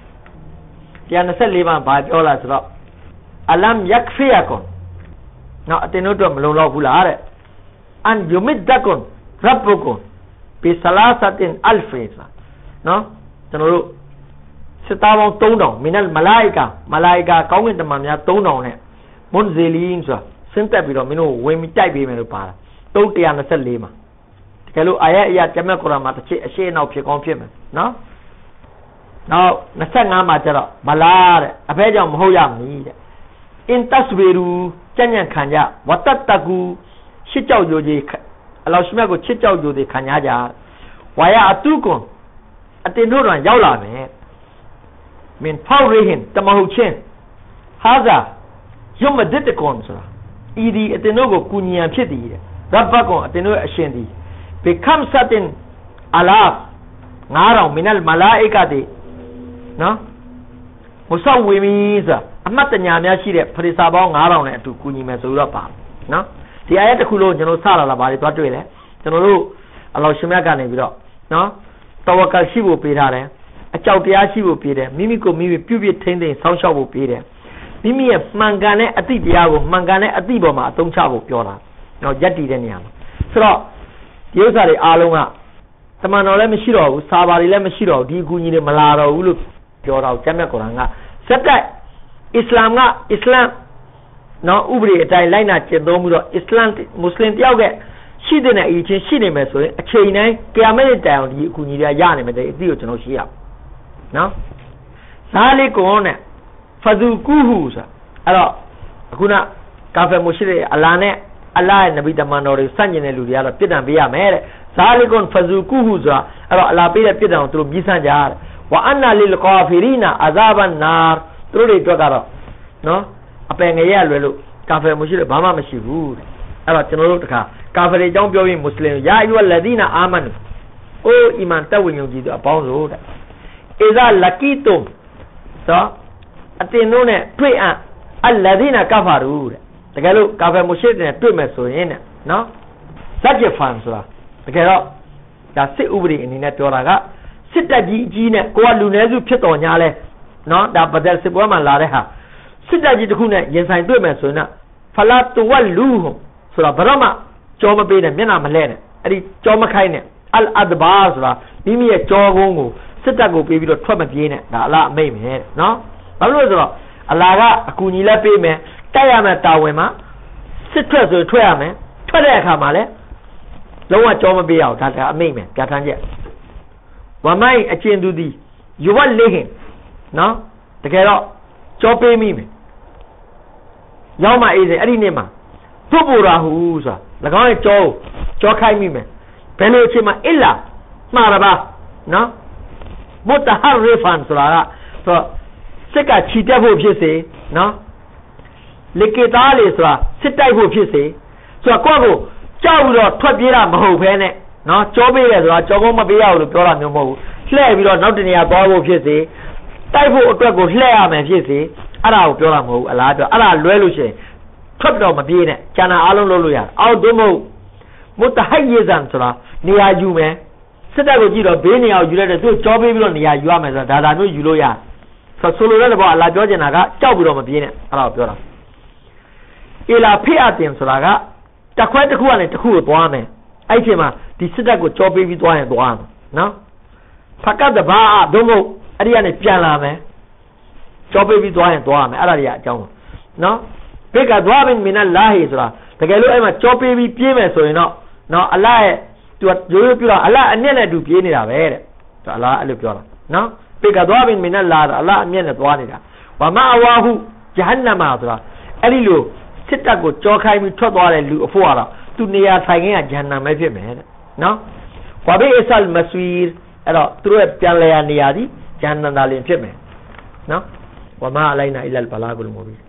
124မှာဘာပြောလာဆိုတော့အလမ်ယက်ဖီယာကွန်နော်အတင်တို့တော့မလုံလောက်ဘူးလားတဲ့အန်ယူမစ်ဒကွန်ရဘ်ကွန်ပီဆလာဆတ်င်အလ်ဖီဆာနော်ကျွန်တော်တို့စစ်သားပေါင်း3000မီနလ်မလာအီကာကောင်းကင်တမန်များ3000နဲ့မွန်ဇီလင်းဆိုတာဆင်းသက်ပြီးတော့မင်းတို့ဝင်ပြီးတိုက်ပေးမယ်လို့ပါတာ324မှာတကယ်လို့အာယတ်အရာကျမ်းမြတ်ကုရ်အာန်မှာတစ်ချက်အရှင်းနောက်ဖြစ်ကောင်းဖြစ်မယ်နော်နောက်25မှာကျတော့မလားတဲ့အဖဲကြောင့်မဟုတ်ရမည်တဲ့အင်တက်ဝေရူကြံ့ကြံ့ခံကြဝတ္တတကူရှစ်ကြောက်ကြိုကြီးအလောရှမြတ်ကိုချစ်ကြောက်ကြိုတွေခံကြဝါယအတုကွန်အတင်တို့တော့ရောက်လာမယ်မင်ဖောက်ရဟင်တမဟုတ်ချင်းဟာဇာယုံမဒစ်တကွန်ဆိုတာ idi ateno ko kunyan phit di rabbakon ateno ashin di become certain alaf 9000 minal malaikati နော်မဆောက်ဝင်ပြီဆိုတာအမှတ်တညာများရှိတဲ့ပရိသတ်ပေါင်း 9000 နဲ့အတူကူညီမယ်ဆိုတော့ပါနော်ဒီအရက်တစ်ခုလုံးကျွန်တော်စလာပါလေသွားတွေ့တယ်ကျွန်တော်တို့အလောရှင်မြတ်ကနေပြီးတော့နော်တဝကရှိဖို့ပေးထားတယ်အကြောက်တရားရှိဖို့ပေးတယ်မိမိကိုမိမိပြုပြထိမ့်သိမ့်ဆောင်းရှောက်ဖို့ပေးတယ်မိမိရဲ့မှန်ကန်တဲ့အတိတရားကိုမှန်ကန်တဲ့အတိပေါ်မှာအသုံးချဖို့ပြောတာနော်ယက်တည်တဲ့နေရာမှာဆိုတော့ဒီဥစ္စာတွေအားလုံးကတမန်တော်လည်းမရှိတော့ဘူးစာပါတွေလည်းမရှိတော့ဘူးဒီအကူကြီးတွေမလာတော့ဘူးလို့ပြောတော့ကျမ်းမြတ်ကုရ်အာန်ကစက်တိုက်အစ္စလာမ်နော်ဥပဒေအတိုင်းလိုက်နာကျင့်သုံးပြီးတော့အစ္စလာမ်မွတ်စလင်တယောက်ကရှိတဲ့အရေးချင်းရှိနေမယ်ဆိုရင်အချိန်တိုင်းကိယာမက်တိုင်အောင်ဒီအကူကြီးတွေရနိုင်မယ်တဲ့အသည့်ကိုကျွန်တော်ရှိရအောင်နော်ဇာလီကွန်နဲ့ဖဇူကူဟူဆိုအဲ့တော့အခုနကာဖီမွတ်ရှိတဲ့အလာနဲ့အလာရဲ့နဗီတမန်တော်တွေစန့်ကျင်တဲ့လူတွေကတော့ပြစ်ဒဏ်ပေးရမယ်တဲ့ဇာလီကွန်ဖဇူကူဟူဆိုတာအဲ့တော့အလာပေးတဲ့ပြစ်ဒဏ်ကိုသူတို့ပြီးဆန့်ကြရတယ်ဝအန်နာလီလ်ကာဖီရီနာအဇာဘန်နာသူတို့တွေအတွက်ကတော့နော်အပယ်ငရဲလွယ်လို့ကာဖီမရှိလို့ဘာမှမရှိဘူးတဲ့အဲ့တော့ကျွန်တော်တို့တခါကာဖီတွေအကြောင်းပြောပြီးမွတ်စလင်ယာအယူလဒီနာအာမန်အိုးအီမန်တက်ဝင်ယုံကြည်သူအပေါင်းတို့တဲ့ဣဇာလကီတုမ်ဆိုအတင်တို့နဲ့တွေ့အလဒီနာကာဖာရူတဲ့တကယ်လို့ကာဖီမရှိတဲ့တွေ့မယ်ဆိုရင်တဲ့နော်ဇတ်ဂျဖန်ဆိုတာတကယ်တော့ဒါစစ်ဥပဒေအနေနဲ့ပြောတာကစစ်တပ်ကြီးအကြီးနဲ့ကိုကလူနည်းစုဖြစ်တော်ညာလဲနော်ဒါဘဒယ်စစ်ပွဲမှာလာတဲ့ဟာစစ်တပ်ကြီးတစ်ခုနဲ့ရင်ဆိုင်တွေ့မယ်ဆိုရင်ဖလာတူဝလူဟ်ဆိုတာဘရမကြောမပေးနဲ့မျက်နှာမလဲနဲ့အဲ့ဒီကြောမခိုင်းနဲ့အလ်အဒဘာဆိုတာမိမိရဲ့ကြောကုန်းကိုစစ်တပ်ကိုပေးပြီးတော့ထွက်မပြေးနဲ့ဒါအလားအမိတ်မယ်နော်ဘာလို့လဲဆိုတော့အလာကအကူညီလည်းပေးမယ်တိုက်ရမယ်တာဝန်မှာစစ်ထွက်ဆိုထွက်ရမယ်ထွက်တဲ့အခါမှာလည်းလုံးဝကြောမပေးရအောင်ဒါအမိတ်မယ်ပြဋ္ဌာန်းချက်ဝမိုင်းအကျဉ်သူသည်ယူဝတ်လေးဟင်နော်တကယ်တော့ကြောပေးမိမယ်ရောက်မှအေးစေအဲ့ဒီနေ့မှာပုပ္ပူရာဟုဆိုတာ၎င်းရဲ့ကြောခိုင်းမိမယ်ဘယ်လိုအချိန်မှာအစ်လာမှားရပါနော်မုတဟာရီဖန်ဆိုတာကဆိုစစ်ကခြိတက်ဖို့ဖြစ်စေနော်လေကေတားလေဆိုတာစစ်တိုက်ဖို့ဖြစ်စေဆိုတော့ကိုယ့်ကိုကြောက်ပြီးတော့ထွက်ပြေးတာမဟုတ်ဘဲနဲ့နော်ကြောပေးတယ်ဆိုတာကြောကုန်းမပေးရဘူးလို့ပြောတာမျိုးမဟုတ်ဘူးလှည့်ပြီးတော့နောက်တနေရာသွားဖို့ဖြစ်စေတိုက်ဖို့အတွက်ကိုလှည့်ရမယ်ဖြစ်စေအဲ့ဒါကိုပြောတာမဟုတ်ဘူးအလားပြောအဲ့ဒါလွဲလို့ရှိရင်ထွက်ပြီးတော့မပြေးနဲ့ကျန်တာအားလုံးလုပ်လို့ရတယ်အောက်သို့မဟုတ်မုတဟိယဇန်ဆိုတာနေရာယူမယ်စစ်တပ်ကိုကြည့်တော့ဘေးနေရာကိုယူလိုက်တယ်သူကြောပေးပြီးတော့နေရာယူရမယ်ဆိုတာဒါမျိုးယူလို့ရတယ်ဆိုလိုတဲ့ဘောအလားပြောချင်တာကကြောက်ပြီးတော့မပြေးနဲ့အဲ့ဒါကိုပြောတာအီလာဖိအတင်ဆိုတာကတခွဲတစ်ခုကနေတစ်ခုကိုသွားမယ်အဲ့ဒီမှာဒီစစ်တပ်ကိုကြောပေးပြီးသွားရင်သွားမယ်နော်ဖကတ်တဘာဒုံမို့အဲ့ဒီကနေပြန်လာမယ်ကြောပေးပြီးသွားရင်သွားမယ်အဲ့ဒါတွေကအကြောင်းနော်ဘေကဒွာဘင်မင်လာဟီဆိုတာတကယ်လို့အဲ့မှာကြောပေးပြီးပြေးမယ်ဆိုရင်တော့နော်အလ္လာဟ်ရဲ့သူကရိုးရိုးပြောတာအလ္လာဟ်အမျက်နဲ့တူပြေးနေတာပဲတဲ့ဆိုအလ္လာဟ်အဲ့လိုပြောတာနော်ဘေကဒွာဘင်မင်လာအလ္လာဟ်အမျက်နဲ့သွားနေတာဝမအဝါဟုဂျဟန္နမဆိုတာအဲ့ဒီလိုစစ်တပ်ကိုကြောခိုင်းပြီးထွက်သွားတဲ့လူအဖို့ကတော့သူနေရာထိုင်ခင်းကဂျဟန္နမပဲဖြစ်မယ်တဲ့နော်ဝဘိအဆလ်မဆွီအဲ့တော့သူတို့ရဲ့ပြန်လည်ရနေရာဒီဂျဟန္နမသာလင်ဖြစ်မယ်နော်ဝမအလိုက်နာအီလလ်ဘလာဂုလ်မူဘီ